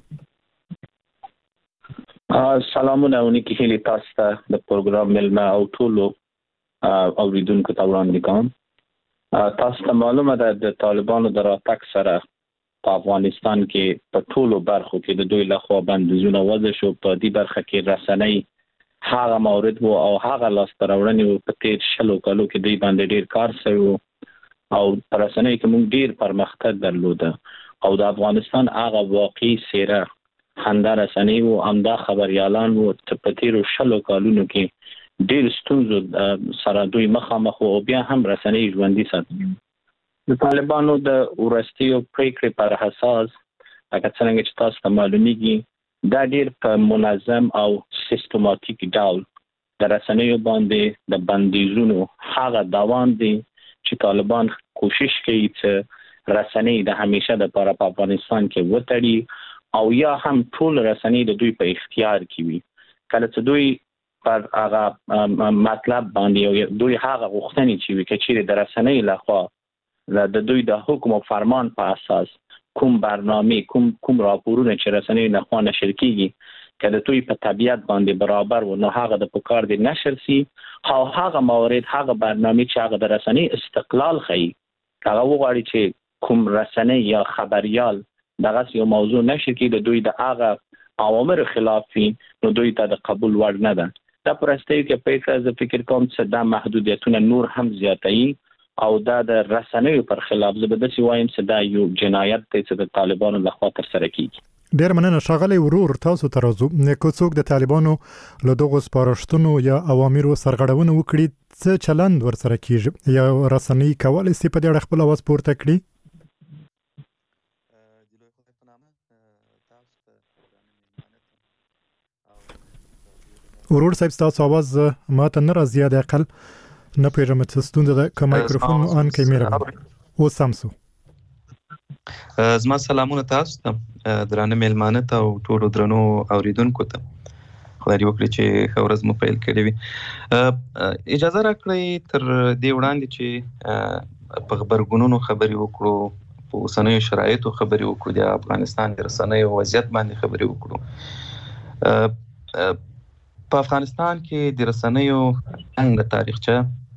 سلامونه ونکي هلي تاسو ته د پروګرام ملما او ټولو اوریدونکو ته وړاندې کوم. تاسو ته معلومه ده د طالبانو د راتګ سره په افغانستان کې په ټولو برخو کې د دوی لخوا بندیزونه وضع شو. په دې برخه کې رسنۍ هغه مورد وو او هغه لاسته راوړنې وو په تیر 20 کالو کې دوی باندې ډیر کار شوی او په رسنۍ کې موږ ډیر پرمختګ درلوده او د افغانستان هغه واقعي څیره خندا رسنۍ وو. همدا خبريالان وو په تیر 20 کالونو کې ډیر ستونزو سره دوی مخامخ او بیا هم رسنۍ ژوندۍ ساتي. د طالبانو د ورستیو پریکړې پر اساس هغه څنګه چې تاسو ته معلومیږي دا ډیر په منظم او سیستماتیک ډول د رسنیو باندې د بندیزونو هغه دوام دي چې طالبان کوشش کوي چې رسنۍ د همیشه د پر افغانستان کې وتړي او یا هم ټول رسنۍ د دوی په اختیار کې وي. کله چې دوی پر هغه مطلب باندې دوی هغه غوښتنې چې وکړي د رسنۍ لخوا د دوی د حکم او فرمان په اساس کوم برنامه کوم راپورونه چې رسنۍ لخوا نشر کیږي کله دوی په طبيعت باندې برابر و نو هغه د پکار د نشر سي او هغه موارد هغه برنامه چې هغه د رسنۍ استقلال خي هغه وغواړي چې کوم رسنۍ یا خبريال دغه یو موضوع نشر کړي د دوی د هغه اوامر خلاف نو دوی ته د قبول وړ نه ده. دا پرسته کې فکر کوم چې دا محدودیتونه نور هم زیاتوي او دا د رسنیو پر خلاف زبردستی وایم چې دا یو جنایت دی چې د طالبانو لخوا تر سره کیږي. ډیر مننه ښاغلی ورور تاسو ترازو نیکو څوک د طالبانو له دغو سپارښتنو یا اوامرو سرغړونه وکړي څه چلند ورسره کیږي یا رسنۍ کولای شي په دې اړه خپل اواز پورته کړي؟ ورور صاحب تاسو आवाज ماته نه راځي د اقل نه پیژم چې ستونزه ده که مایکروفون مو ان کې مېره او سامسو. زما سلامونه تاسو ته درانه مېلمانه ته او ټولو درنو اوریدونکو ته. خدای دې وکړي چې ښه ورځ مو پیل کړې وي. اجازه راکړئ تر دې وړاندې چې په خبرګونونو خبرې وکړو په اوسنیو شرایطو خبرې وکړو د افغانستان د رسنیو وضعیت باندې خبرې وکړو. په افغانستان کې د رسنیو څنګه تاریخچه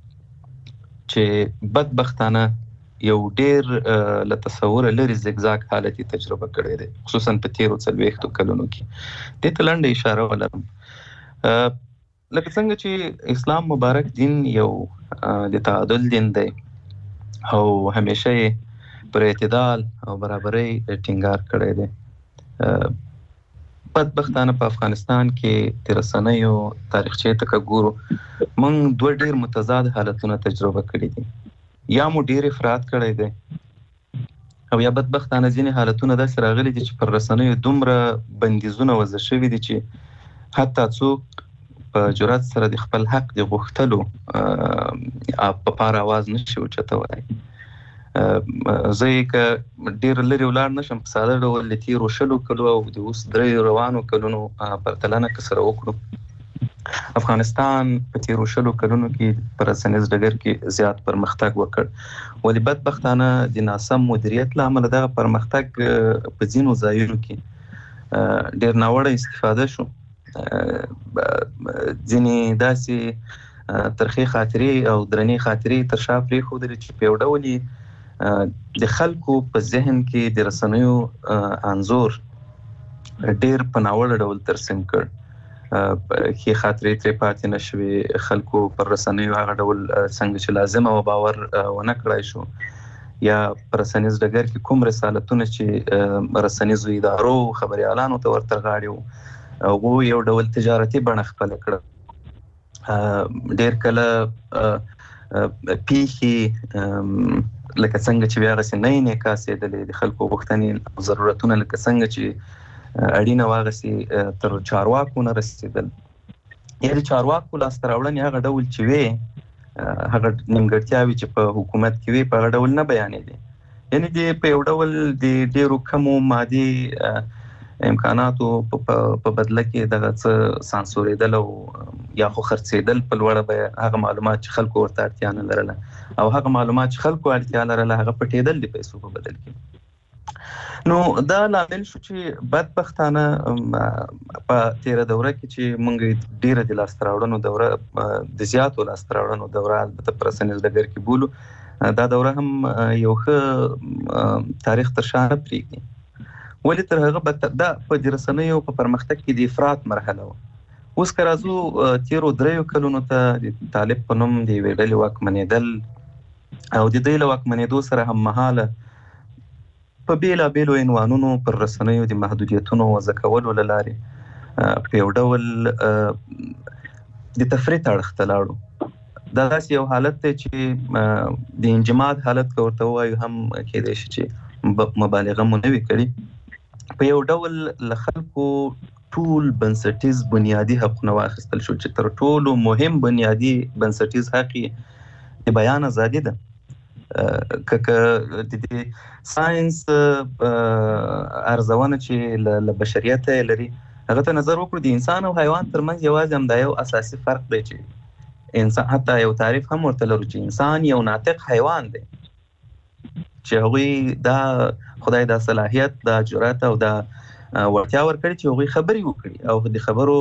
چې بدبختانه یو ډیر له تصور لري زګزاګ حالتي تجربه کړې ده خصوصا په تیرو 40 کلونو کې. د تلنډ اشاره ولرم لکه څنګه چې اسلام مبارک دین یو د تعادل دین دی او همیشه پر اعتدال او برابرۍ ټینګار کړی دی. بدبختانه په افغانستان کې د رسنیو تاریخچه ته ګورو موږ دوه ډیر متضاد حالتونه تجربه کړي دي. یا مو ډیر افراط کړی دی او یا بدبختانه ځینې حالتونه داسې راغلي دي چې پر رسنیو دومره بندیزونه وضع شوي دي چې حتی څوک په جرأت سره د خپل حق د غوښتلو په پار आवाज نشي اوچتولی. زه که ډېر لرې ولاړ نشم په ساده ډول د تېرو 20 کلو او د اوس 3 روانو کلونو پرتلنه که سره وکړو، افغانستان په تېرو 20 کلونو کې په رسنیز ډګر کې زیات پرمختګ وکړ، ولې بدبختانه د ناسم مدیریت له امله دغه پرمختګ په ځینو ځایونو کې ډېر ناوړه استفاده شو. ځینې داسې ترخې خاطرې او درنې خاطرې تر شا پرېښودلې چې په یو ډول د خلکو په ذهن کې د رسنیو انځور ډېر په ناوړه ډول ترسیم کړ. ښې خاطرې ترې پاتې نه شوې، خلکو پر رسنیو هغه ډول څنګه چې لازمه و باور ونه کړای شو، یا په رسنیز ډګر کې کوم رسالتونه چې رسنیزو ادارو خبریالانو ته ورته غاړي وو هغوی یو ډول تجارتي بڼه خپله کړه. ډېر کله پیښې لکه څنګه چې بیا هغسې نه انعکاسېدلې، د خلکو غوښتنې او ضرورتونه لکه څنګه چې اړینه وه هغسې تر چارواکو نه رسېدل، یا د چارواکو لاسته راوړنې هغه ډول چې وې، هغه نیمګړتیاوې چې په حکومت کې وې په هغه ډول نه بیانېدې. یعنې د په یو ډول د ډېرو کمو مادي امکاناتو په بدله کې دغه څه سانسورېدل او یا خو خرڅېدل په لوړه بیه هغه معلومات چې خلکو ورته اړتیا نه لرله، او هغه معلومات چې خلکو اړتیا لرله هغه پټېدل د پیسو په بدل کې. نو دا لامل شو چې بدبختانه په تېره دوره کې چې موږ ډېره د لاسته راوړنو دوره، د زیاتو لاسته راوړنو دوره البته په رسنیز ډګر کې بولو، دا دوره هم یو ښه تاریخ تر شا نه پرېږدي. ولې تر هغه دا په د رسنیو په پرمختګ کې د افراط مرحله وه. اوس که راځو تېرو 3 کلونو ته، د طالب په نوم د یوې ډلې واکمنېدل او د دوی له واکمنېدو سره هممهاله په بېلابېلو عنوانونو پر رسنیو د محدودیتونو وضع کولو له لارې په یو ډول د تفریط اړخ ته لاړو. دا داسې یو حالت دی چې د انجماد حالت که ورته ووایو هم کېدای شي چې مبالغه مو نه وي کړې. په یو ډول له خلکو ټول بنسټیز بنیادي حقونه واخیستل شو چې تر ټولو مهم بنیادي بنسټیز حق د بیان ازادي ده. که د ساينس ارزونه چې له بشریت لري هغه ته نظر وکړو، د انسان او حیوان ترمنځ یوازې همدا یو اساسي فرق دی چې انسان، حتی یو تعریف هم ورته لرو چې انسان یو ناطق حیوان دی، چې هغوی دا خدای دا صلاحیت، دا جرأت او دا وړتیا ورکړي چې هغوی خبرې وکړي، او د خبرو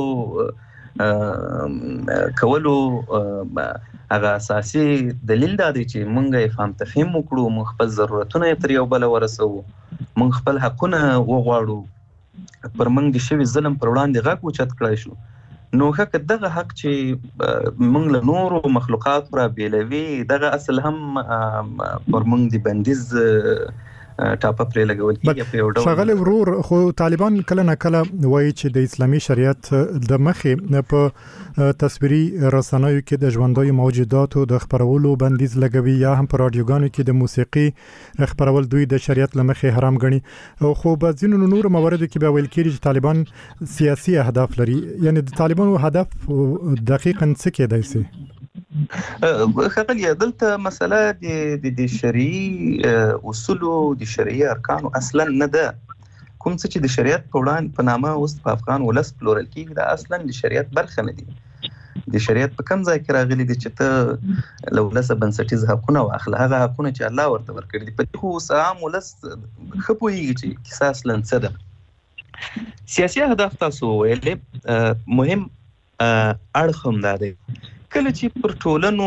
کولو هغه اساسي دلیل دا دی چې موږ یې فهم تفهیم وکړو، موږ خپل ضرورتونه یې تر یو بله ورسوو، موږ خپل حقونه وغواړو، پر موږ د شوي ظلم پر وړاندې غږ اوچت کړی شو. نو که دغه حق چې موږ له نورو مخلوقاتو را بیلوي، دغه اصل هم پر موږ د بندیز ټاپه پرې لګول کېږي په یو ډول. ښاغلی ورور، خو طالبان کله نه کله وایي چې د اسلامي شریعت د مخې په تصویري رسنیو کې د ژوندیو موجوداتو د خپرولو بندیز لګوي، یا هم په رادیوګانو کې د موسیقي خپرول دوی د شریعت له مخې حرام ګڼي. خو په ځینو نورو مواردو کې بیا ویل کېږي چې طالبان سیاسي اهداف لري. یعنې د طالبانو هدف دقیقاً څه کېدای شي؟ ښاغلی، دلته مسله د شرعي اصولو، د شرعي ارکانو اصلا نه ده. کوم څه چې د شریعت په وړاندې په نامه اوس په افغان ولس پلورل کېږي، دا اصلا د شریعت برخه نه دي. د شریعت په کوم ځای کې راغلي دي چې ته له ولسه بنسټیز حقونه واخله، هغه حقونه چې الله ورته ورکړي دي. په دې خو اوس عام ولس ښه پوهېږي چې کیسه اصلا څه ده. سیاسي اهداف تاسو وویلې، مهم اړخ هم دا دی کله چې پر ټولنو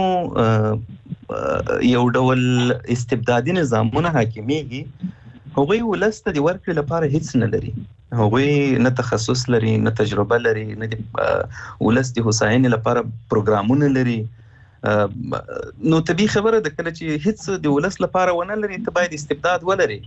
یو ډول استبدادي نظامونه حاکمیږي، هغوی ولس ته د ورکړې لپاره هیڅ نه لري. هغوی نه تخصص لري، نه تجربه لري، نه د ولس د هوساینې لپاره پروګرامونه لري. نو طبیعي خبره ده کله چې هیڅ د ولس لپاره ونه لري، ته باید استبداد ولري.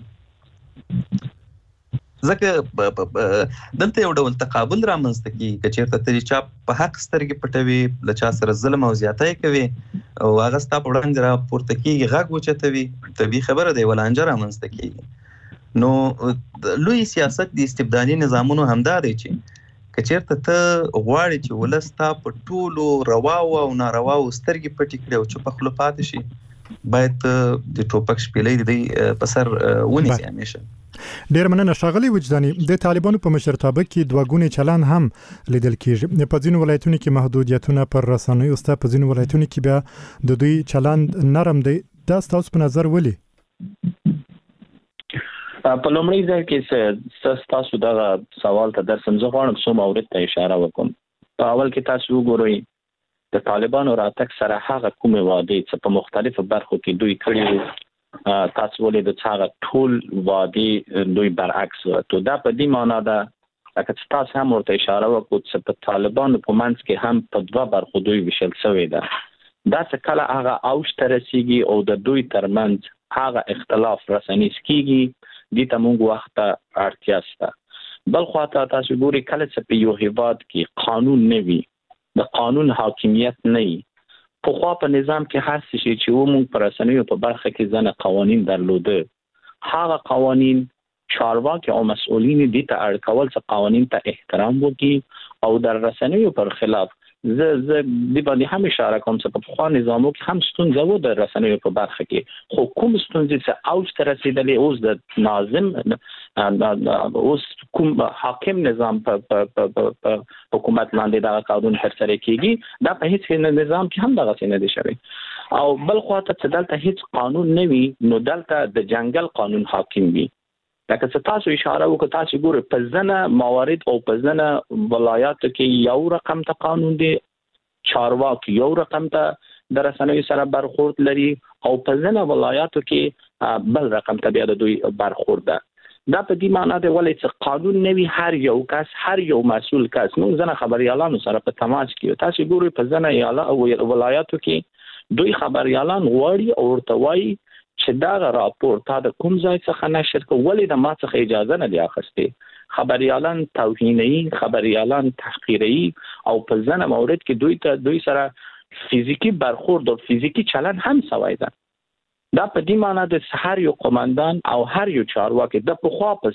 ځکه دلته یو ډول تقابل رامنځته کېږي. که چېرته ته د چا په حق سترګې پټوي، له چا سره ظلم او زیاتی کوي، او هغه ستا په وړاندې راپورته کېږي، غږ اوچتوي، طبیعي خبره ده یوه لانجه رامنځته کېږي. نو لوی سیاست د استبدادي نظامونو همدا دی چې کچېرته ته غواړې چې ولس تا په ټولو رواو او نارواو سترګې پټې کړي او چوپه خوله پاتې شي، باید د ټوپک شپېلۍ د په سر ونیسي همیشه. ډېر مننه ښاغلی وجداني. د طالبانو په مشرتابه کې دوه ګونی چلن هم لیدل کیږي. په ځینو ولایتونو کې محدودیتونه پر رسنیو سته، په ځینو ولایتونو کې بیا د دوی چلن نرم دی. دا ستاسو په نظر ولې؟ په لومړي ځای کې تاسو دغه سوال ته درسم، زه غواړم څو مورد ته اشاره وکړم. په اول کې تاسو وګورئ د طالبانو راتګ سره هغه کومې وعدې چې په مختلفو برخو کې دوی کړي تاسو ولې د څاغه ټول وادي دوی برعکس ورته. دا په دې معنا ده لکه تاسو هم ورته اشاره وکړو چې په طالبانو په منځ کې هم په دوه برخو دوی ویشل شوی ده. دا څه کله هغه اوج ته رسیږي او د دوی ترمنځ هغه اختلاف رسنیز کیږي، دې ته موږ وخت ته اړتیا شته. بل خواته تاسو ګورئ کله چې په یو هیواد کې قانون نه وي، د قانون حاکمیت نه وي، پخوا په نظام کې هر څه شي چې موږ پر رسنیو په برخه کې ځنه قوانین درلوده، هغه قوانین چارواکي او مسؤلین دې ته اړ کول چې قوانین ته احترام وکړي او در رسنیو پر خلاف زه دې باندې هم اشاره کوم چې په پخوا نظامو کې هم ستونزه و د رسنیو په برخه کې، خو کوم ستونزې چې اوج ته رسیدلې اوس د ناظم اوس کوم حاکم نظام په حکومت لاندې دا قانون ترسره کیږي، دا په هیڅ نظام کې هم دغه څه نه دي شوی. او بل خواته چې دلته هیڅ قانون نه وي نو دلته د جنگل قانون حاکم وي. لکه چې تاسو اشاره وکړه، تاسو ګورئ په ځنه موارد او په ځنه ولایاتو کې یو رقم ته قانون دی، چارواکي یو رقم ته د رسنیو سره برخورد لري او په ځنه ولایاتو کې بل رقم ته بیا د دوی برخورد ده. دا په دې معنا دی ولې چې قانون نه وي، هر یو کس، هر یو مسؤل کس، موږ ځنه خبريالانو سره په تماس کې تاسو ګورئ په ځنه ایالت او ولایاتو کې دوی خبريالان غواړي او ورته وایي چې دا راپور تا د کوم ځای څخه نشر کو، ولې د ما څخه اجازه نه دی اخیستې. خبريالان توهیني، خبريالان تحقیري او په ځنه مورد کې دوی سره فزیکی برخورد او فزیکی چلن هم سوی ده. دا په دې معنی د هر یو قومندان او هر یو چارواکي د پخوا په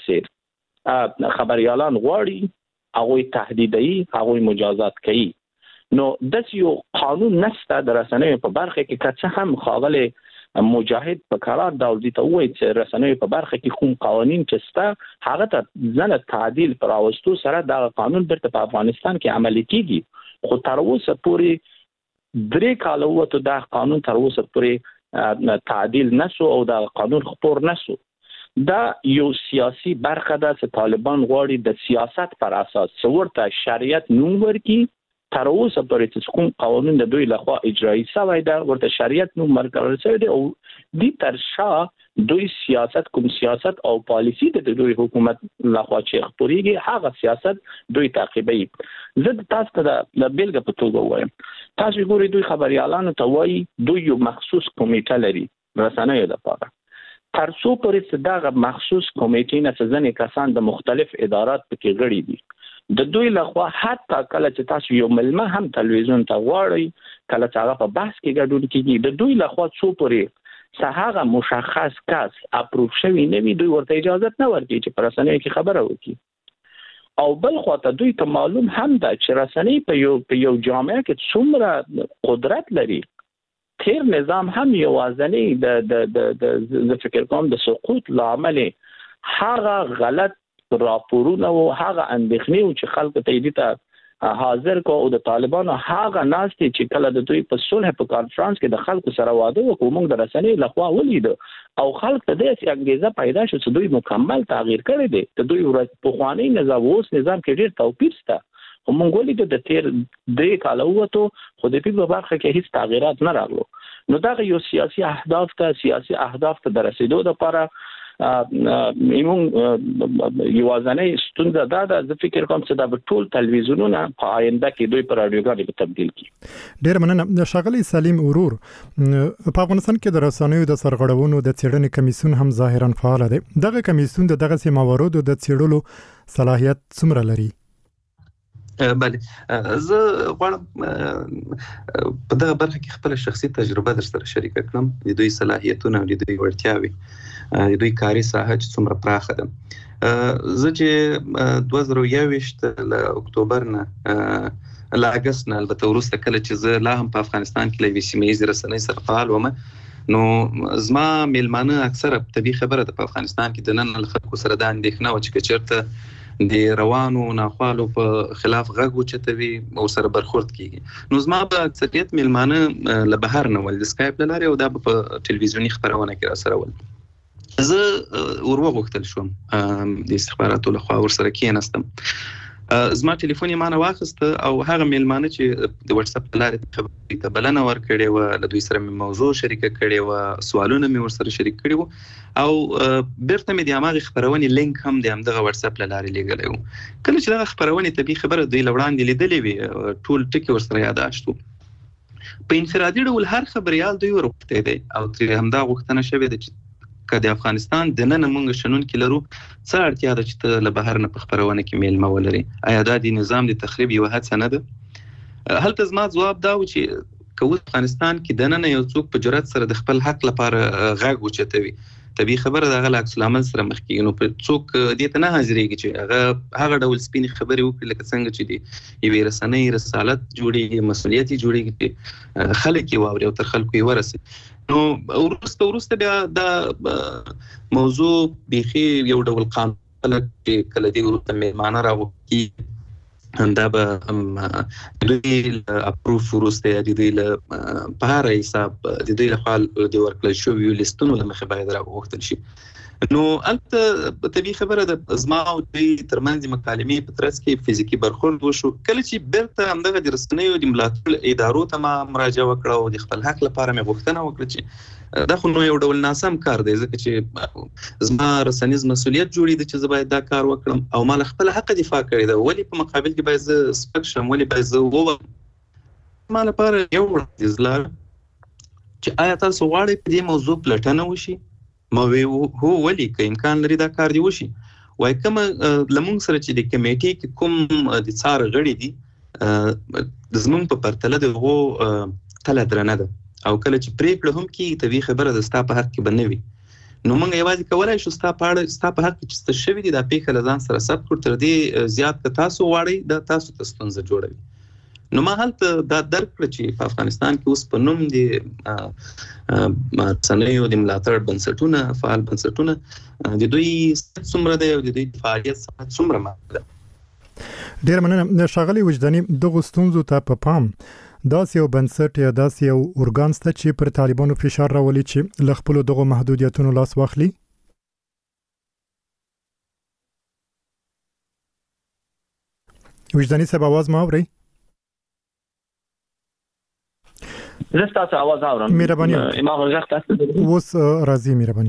څیر خبريالان غواړي هغه تهدیدي، هغه مجازات کوي. نو د یو قانون نشته د رسنیو په برخه کې که هم خاغله مجاهد په قرار ډول دي ته وایي چې رسنیو په برخه کې کوم قوانین چې ستا هغه ته ځنه تعدیل پر اوستو سره دا قانون برته په افغانستان کې عملي کیږي، خو تر اوسه پورې 3 کال وته دا قانون تر اوسه پورې تعدیل نشو او دا قانون خپور نشو. دا یو سیاسي برخه ده چې طالبان غواړي د سیاست پر اساس څورته شریعت نوم ورکړي. تر اوسه پورې چې کوم قانون د دوی لخوا اجرایی شوی ده ورته شریعت نوم ورکړل شوی دی او د ترشا دوی سیاست کوم سیاست او پالیسی د دوی حکومت لخوا چې خپوريږي هغه سیاست دوی تعقیبوي. زه تاسو ته د بیلګه په توګه وایم، تاسو ګورئ دوی خبريالانو ته وایي دوی یو مخصوص کمیټه لري رسنیو لپاره، تر څو پورې چې دا مخصوص کمیټې نه ځنې کسان د مختلف ادارات پکې غړي دي، د دوی لخوا حتی کله چې تاسو یو ملمه هم تلویزیون ته غواړئ، کله چې هغه په بحث کې ګډون کیږي، د دوی لخوا څو پورې هغه مشخص کس اپروف شوی نه وي، دوی ورته اجازه نه ورکوي چې په رسنیو کې خبره وکړي. او بل خواته دوی ته معلوم هم ده چې رسنۍ په یو جامعه کې څومره قدرت لري. تیر نظام هم یوازنی د فکر کوم د سقوط لامل هغه غلط راپورونه او هغه اندېښنې چې خلکو ته دې ته حاضر کو او د طالبانو هغه ناستي چې کله د دوی په صلح په کانفرنس کې د خلکو سره واده وکړو، موږ د رسنۍ لخوا ولید او خلک ته داسې انګیزه پیدا شو چې دوی مکمل تغییر کړی دی. د دوی پخوانی نظام اوس نظام کې ډېر توپیر شته، خو موږ ولید د تیر 3 کال وته خو د په برخه کې هیڅ تغیرات نه راغلو. نو دا یو سیاسي اهداف ته د رسیدو لپاره ایمون یوازنی ستونزه ده. زه فکر کوم چې دا ټول تلویزیونونه په آینده کې دوی پر رادیوګانو به تبدیل کړي. ډیر مننه. ښاغلی سلیم ورور، په افغانستان کې د رسنیو د سرغړونو د څېړنې کمیسیون هم ظاهرا فعال دی. دغه کمیسیون د دغه سیمه موارد د څېړلو صلاحیت څومره لري؟ بله، زه غواړم په دغه برخه کې خپل شخصي تجربه در سره شریک کړم، د دوی صلاحیتونه او د دوی وړتیاوې، د دوی کاري ساحه چې څومره پراخه ده. زه چې 2021 له اکتوبر نه له اگست نه البته وروسته کله چې زه لا هم په افغانستان کې له سیمه ییزې رسنۍ سره فعال وم، نو زما میلمانه اکثره طبیعي خبره ده په افغانستان کې د نن له خلکو سره دا اندېښنه وه چې چېرته د روانو ناخوالو په خلاف غږ اوچتوي او سره برخورد کیږي. نو زما به اکثریت میلمانه له بهر نه ول، د سکایپ له لارې، او دا به په ټلویزیوني خپرونه کې راسره ول. زه وروغوښتل شوم د استخباراتو له خوا ورسره کېناستم. زما ټلیفون یې مانه واخیسته او هغه میلمانه چې د واتساپ له لارې خبرې ته بلنه ورکړې وه، له دوی سره مې موضوع شریکه کړې وه، سوالونه مې ورسره شریک کړي وو، او بیرته مې د هماغې خپرونې لینک هم د همدغه واتساپ له لارې لیږلی وو. کله چې دغه خپرونې طبیعي خبره دوی له وړاندې لیدلې وي، ټول ټکي ورسره یاداشت وو. په انفرادي ډول هر خبریال دوی ورغوښتی دی او ترې همدا غوښتنه شوې ده چې که د افغانستان دننه موږ شنونکي لرو، څه اړتیا ده چې ته له بهر نه په خپرونه کې میلمه ولري؟ آیا دا د نظام د تخریب یوه هڅه نه ده؟ هلته زما ځواب دا و چې که اوس افغانستان کې دننه یو څوک په جرأت سره د خپل حق لپاره غږ اوچتوي، طبیعي خبره ده هغه له عکس العمل سره مخ کېږي. نو څوک دې ته نه حاضرېږي چې هغه ډول سپینې خبرې وکړي لکه څنګه چې د یوې رسنۍ رسالت جوړېږي، مسؤلیت یې جوړېږي چې خلک یې واوري او تر خلکو یې ورسي. نو وروسته بیا دا موضوع بیخي یو ډول قانون چې کله دې وروسته میلمانه راغوښتي، دا به دوی له اپروف وروسته یا د دوی په هر حساب د دوی لخوا د ورکړل شویو لیستونو له مخې باید راغوښتل شي. نو هلته طبیعي خبره ده زما او دوی ترمنځ د مکالمې په ترڅ کې فزیکي برخورد وشو. کله چې بیرته همدغه د رسنیو د ملاتړ ادارو ته ما مراجعه وکړه او د خپل حق لپاره مې غوښتنه وکړه چې دا خو نو یو ډول ناسم کار دی، ځکه چې زما رسنیز مسؤلیت جوړېده چې زه باید دا کار وکړم او ما له خپل حق دفاع کړې ده، ولې په مقابل کې باید زه سپک شم، ولې باید زه ووایم؟ ما لپاره یو وړاندیز لار چې آیا تاسو غواړئ په دې موضوع پلټنه وشي؟ ما وی هو، ولې که امکان لري دا کار دی وشي. وایي کومه لمونږ سره چې د کمیټې کې کوم د څار غړي دي، زمونږ په پرتله د هغو تله درنه ده، او کله چې پرېکړه هم کېږي طبیعي خبره ده ستا په حق کې به نه وي. نو موږ یوازې کولی شو ستا په حق کې چې څه شوي دي دا پیښه له ځان سره ثبت کړو، تر دې زیات که تاسو غواړئ دا تاسو ته ستونزه جوړوي. نو ما هلته دا درک کړه چې په افغانستان کې اوس په نوم د رسنیو د ملاتړ بنسټونه، فعال بنسټونه، د دوی سطح څومره دی او د دوی فعالیت سطح څومره ده. ډېره مننه ښاغلي وجداني. دغو ستونزو ته په پام داسې یو بنسټ یا داسې یو ارګان شته چې پر طالبانو فشار راولي چې له خپلو دغو محدودیتونو لاس واخلي؟ وجداني صاحب آواز ما اورئ؟ زه ستاسو آواز اورم. مهرباني امام غږ تاسو اوس راځي. مهرباني.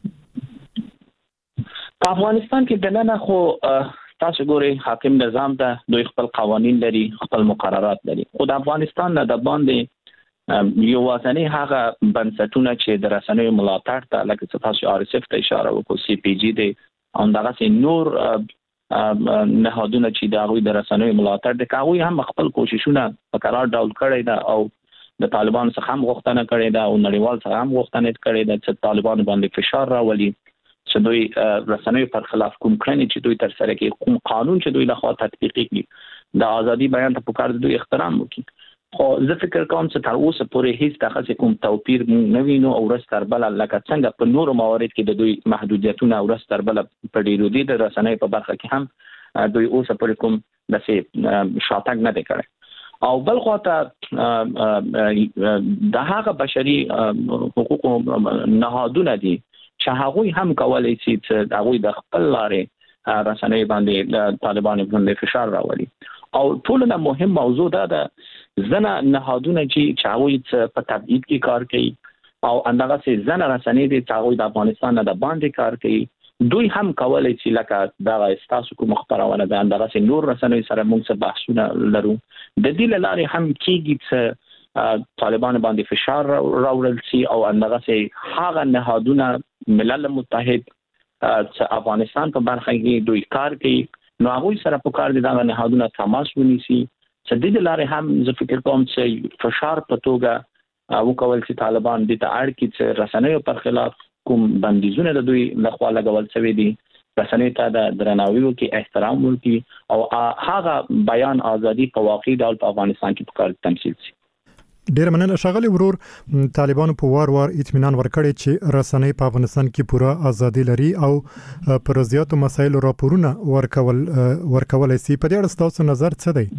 په افغانستان کې دننه خو تاسو ګورئ حاکم نظام ده، دوی خپل قوانین لري، خپل مقررات لري، خو د افغانستان نه د باندې یوازینی هغه بنسټونه چې د رسنیو ملاتړ ته لکه څه تاسو RSF ته اشاره وکړو، CPG دی او همدغسې نور نهادونه چې د هغوی د رسنیو ملاتړ دی، که هغوی هم خپل کوششونه په قرار ډول کړی ده او د طالبانو څخه هم غوښتنه کړې ده او نړیوال څخه هم غوښتنه کړې ده چې طالبانو باندې فشار راولي چې دوی رسنیو پر خلاف کوم کړنې چې دوی تر سره کوي، کوم قانون چې دوی لخوا تطبیق کړي، د ازادي بیان ته پکار دوی احترام وکړي. خو زه فکر کوم چې تر اوسه پورې هیڅ دغه کوم توپیر نه وینو او ورځ تر بله لکه څنګه په نورو موارد کې د دوی محدودیتونه ورځ تر بله په ډیرو دي، د رسنیو په برخه کې هم دوی اوسه پورې کوم داسې شاتګ نه دی کړی. او بل خواته د هغه بشري حقوقو نهادونه دي چې هغوی هم کولی شي چې هغوی د خپل لارې رسنیو باندې طالبانو باندې فشار راولي. او ټولنه مهم موضوع ده ځنه نهادونه چې هغوی په تبعید کې کار کوي او اندغه ځنه رسنۍ دي چې هغوی د افغانستان نه د باندې کار کوي، دوی هم کولی شي لکه دغه ستاسو کوم خبرونه ده اندغه نور رسنۍ سره موږ څه بحثونه لرو، د دې له لارې هم کېږي چې طالبان باندې فشار راوړل شي او اندغه هغه نهادونه ملل متحد چې افغانستان په برخه کې دوی کار کوي، نو هغوی سره په کار دي دغه نهادونه تماس ونیسي چې د دې لارې هم زه فکر کوم چې فشار په توګه وکول چې طالبان دې ته اړ کړي چې رسنیو پر خلاف کوم بندیزونه د دوی لخوا لګول شوي دي رسنۍ ته د درناوي وکړي، احترام وکړي او هغه بیان ازادي په واقعي ډول په افغانستان کې په کار تمثيل شي. ډیر مننه ښاغلی ورور. طالبانو په وار اطمینان ورکړی چې رسنۍ په افغانستان کې پوره ازادي لري او پر زیاتو مسایلو راپورونه ورکولای شي. په دې اړه ستاسو نظر څه دی؟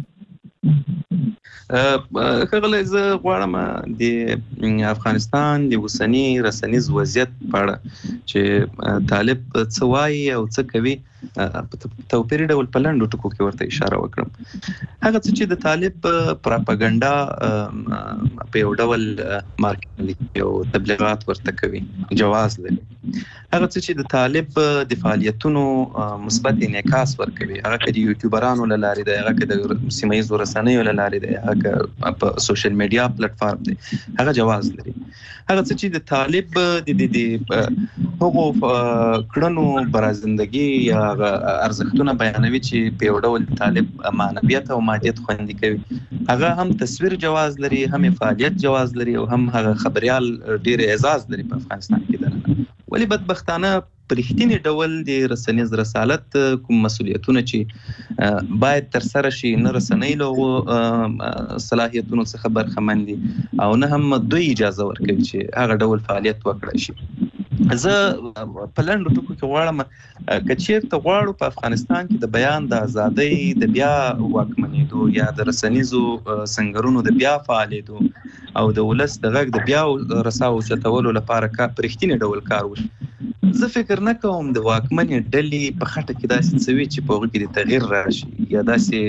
ښاغلی زه غواړم د افغانستان د اوسني رسنیز وضعیت په اړه چې طالب څه وایي او څه کوي په توپیري ډول په لنډو ټکو کې ورته اشاره وکړم. هغه څه چې د طالب پراپاګاندا په یو ډول مارکیټینګ او تبلیغات ورته کوي جواز لري. هغه څه چې د طالب د فعالیتونو مثبت انعکاس ورکوي، هغه د یوټیوبرانو له لارې دی، هغه د سیمه ییزو رسنیو له لارې دی، هغه په سوشل میډیا پلیټ فارم دی، هغه جواز لري. هغه څه چې د طالب د هغو کړنو برازندګي یا ارزښتونه بیانوي چې په یو ډول طالب معنویت او مادیت خوندي کوي، هغه هم تصویر جواز لري، هم فعالیت جواز لري او هم هغه خبريال ډیر اعزاز لري په افغانستان کې دننه. ولی بدبختانه په رښتینی ډول د رسنیز رسالت کوم مسولیتونه چې باید تر سره شي نه رسنۍ له صلاحیتونو څخه برخمن دي او نه هم دوی اجازه ورکوي چې هغه ډول فعالیت وکړي شي. زه په لنډو ټکو کې غواړم که چیرته غواړو په افغانستان کې د بیان د ازادۍ د بیا واکمنېدو یا د رسنیزو سنګرونو د بیا فعالېدو او د ولس د غږ د بیا رساو چتولو لپاره په رښتینی ډول کار وشي. زه فکر نه کوم د واکمنې ډلې په خټه کې داسې څه وي چې په هغوی کې د تغییر راشي یا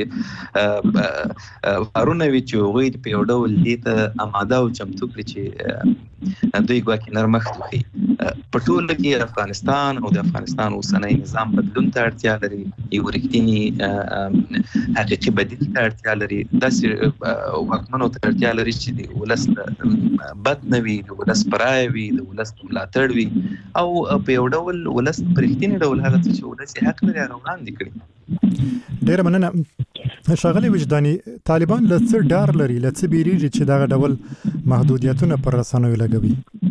داسې کارونه وي چې هغوی په یو ډول دې ته اماده او چمتو کړي چې دوی ګواکې نرمښت وښیي. په ټوله کې افغانستان او د افغانستان اوسنی نظام بدلون ته اړتیا لري، یو رښتینی حقیقي بدیل ته اړتیا لري، داسې واکمنو ته اړتیا لري چې د ولس بد نه وي، د ولس پرایه وي، د ولس ملاتړ وي او په یو ډول ولس په رښتینی ډول هغه څه چې ولس حق لري هغه وړاندې کړي. ډیره مننه ښاغلی وجداني. طالبان له څه ډار لري، له څه بیریږي چې دغه ډول محدودیتونه پر رسنیو لګوي؟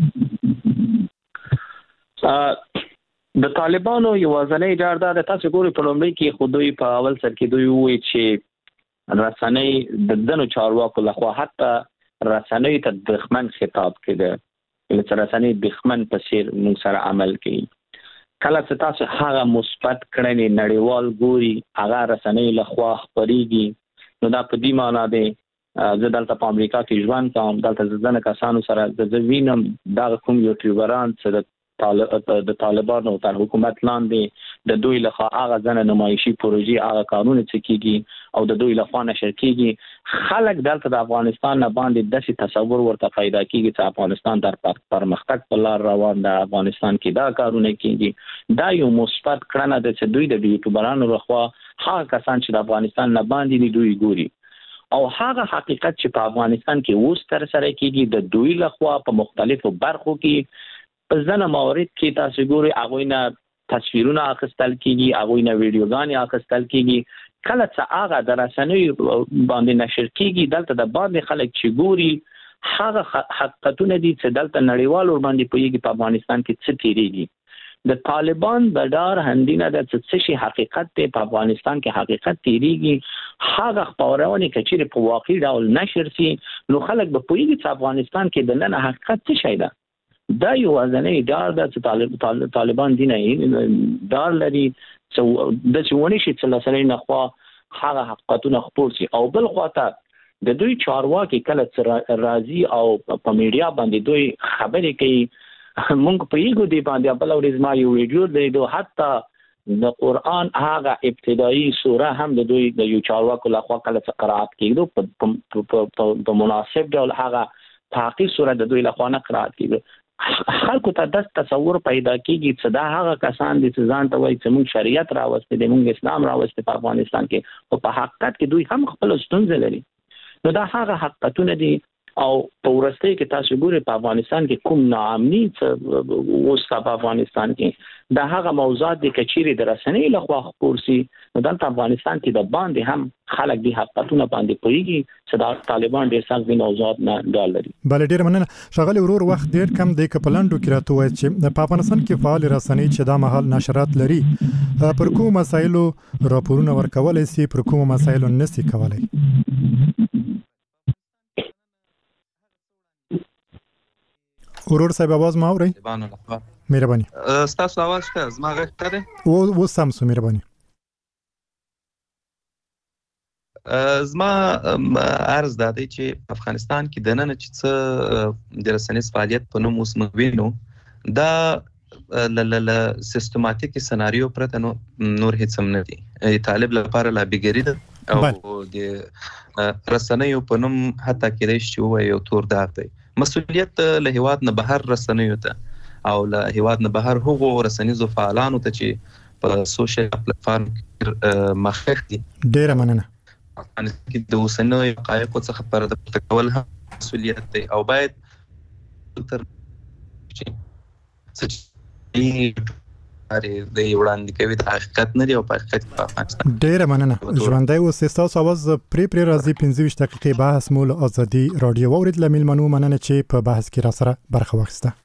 د طالبانو یوازینی ډار دا د تاسو ګوري په لومړي کې خو دوی په اول سر کې دوی وایي چې رسنۍ د دنو چارواکو لخوا حتی رسنۍ ته دښمن خطاب کړي، چې رسنۍ دښمن په څیر موږ سره عمل کوي. کله چې تاسو هغه مثبت کړنې نړیوال ګوري هغه رسنۍ لخوا خبريږي، نو دا په دې معنی دی زه دلته په امریکا کې ژوند کوم، دلته ځنه کسانو سره د وینم دا کوم یوټیوبران چې د طالبانو تر حکومت لاندې د دوی لخوا هغه ځنه نمایشي پروژې هغه قانون چې کیږي او د دوی لخوا نشر کیږي، خلک دلته د افغانستان نه باندې داسې تصور ورته پیدا کیږي چې افغانستان در پرمختګ په لار روان ده، افغانستان کې دا کارونه کیږي. دا یو مثبت کړنه ده چې دوی د یوټیوبرانو لخوا هغه کسان چې د افغانستان نه باندې دوی ګوري او هغه حقیقت چې په افغانستان کې اوس تر سره کیږي د دوی لخوا په مختلفو برخو کې په ځنه موارد کې تاسو ګوري هغه نه تصویرونه اخیستل کیږي، هغه نه ویډیوګانې اخیستل کیږي. کله چې هغه د رسنیو باندې نشر کیږي دلته د باندې خلک چې ګوري هغه حقیقتونه دي چې دلته نړیوال ور باندې پوهیږي په افغانستان کې څه تیریږي. د طالبان د ډار هندینه د څه شي حقیقت په افغانستان کې حقیقت تیریږي، هغه خبرونه کچېره په واقعي ډول نشر شي نو خلک به پوهیږي چې افغانستان کې د نن حقیقت څه شي ده. دا یو ځنې ډار د طالبان دي نه ډار لري چې د چونی شي چې لسنۍ نه خو هغه حقیقتونه خپور شي او بل خواته د دوی چارواکي کله راضي او په میډیا باندې دوی خبرې کوي. مونږ په یو دی باندې بل ورځ ما یو ویډیو لیدو حتی د قران هغه ابتدایي سوره هم د دوی د یو چارواکو لخوا کله قرائت کیږي په مناسب ډول هغه پاکي سوره د دوی لخوا نه قرائت کیږي. خلکو ته د تصور پیدا کیږي چې دا هغه کسان دي چې ځان ته وایي چې موږ شریعت راوستي دي، موږ اسلام راوستي په افغانستان کې، او په حقیقت کې دوی هم خپل ستونزې لري. نو دا هغه حقیقتونه دي او په ورسته کې تاسو ګورئ په افغانستان کې کوم ناامني اوس په افغانستان کې د هغه موضوعات د کچيري د رسنۍ لخوا خبر سي نو دلته افغانستان کې د باندې هم خلک د حقیقتونو باندې پوهیږي چې د طالبان ډېر سخت د موضوعات نه ډال لري. بل ډېر مننه شغل ورور وخت ډېر کم دی کپلانډو کې راته وایي چې په افغانستان کې فعال رسنۍ چې دا مهال نشرات لري پر کوم مسایلو راپورونه ورکولای سي پر کوم مسایلو نسي کولای. ورور صاحب आवाज ما اوري؟ مهرباني. تاسو आवाज ته زما غږ کړئ. و سم مهرباني. زما عرض دا دی چې افغانستان کې د نن چې د رسنیز فعالیت په نوم اوس موینو دا ل سیستماتیک سناریو پرته نور هیڅ هم نه دي. طالب لپاره لا بګری ده او د رسنیو په نوم حتی کېدای شي وایي یو تور داغ دی. مسؤلیت له هیواد نه بهر رسنیو ته او له هیواد نه بهر هغو رسنیزو فعالانو ته چې په سوشل پلیټفارم کې مخکښ دي. ډیره مننه. کې د اوسنیو حقایقو څخه پرده پورته کول هم مسؤلیت دی او باید تر د وړاندې کوي د حقیقت نه دی او په حقیقت په افغانستان. ډیره مننه. ژوندۍ اوسئ. ستاسو اواز پرې راځي. 15 دقیقې بحث مول ازادي رادیو واورید. له میلمنو مننه چې په بحث کې را سره برخه واخیسته.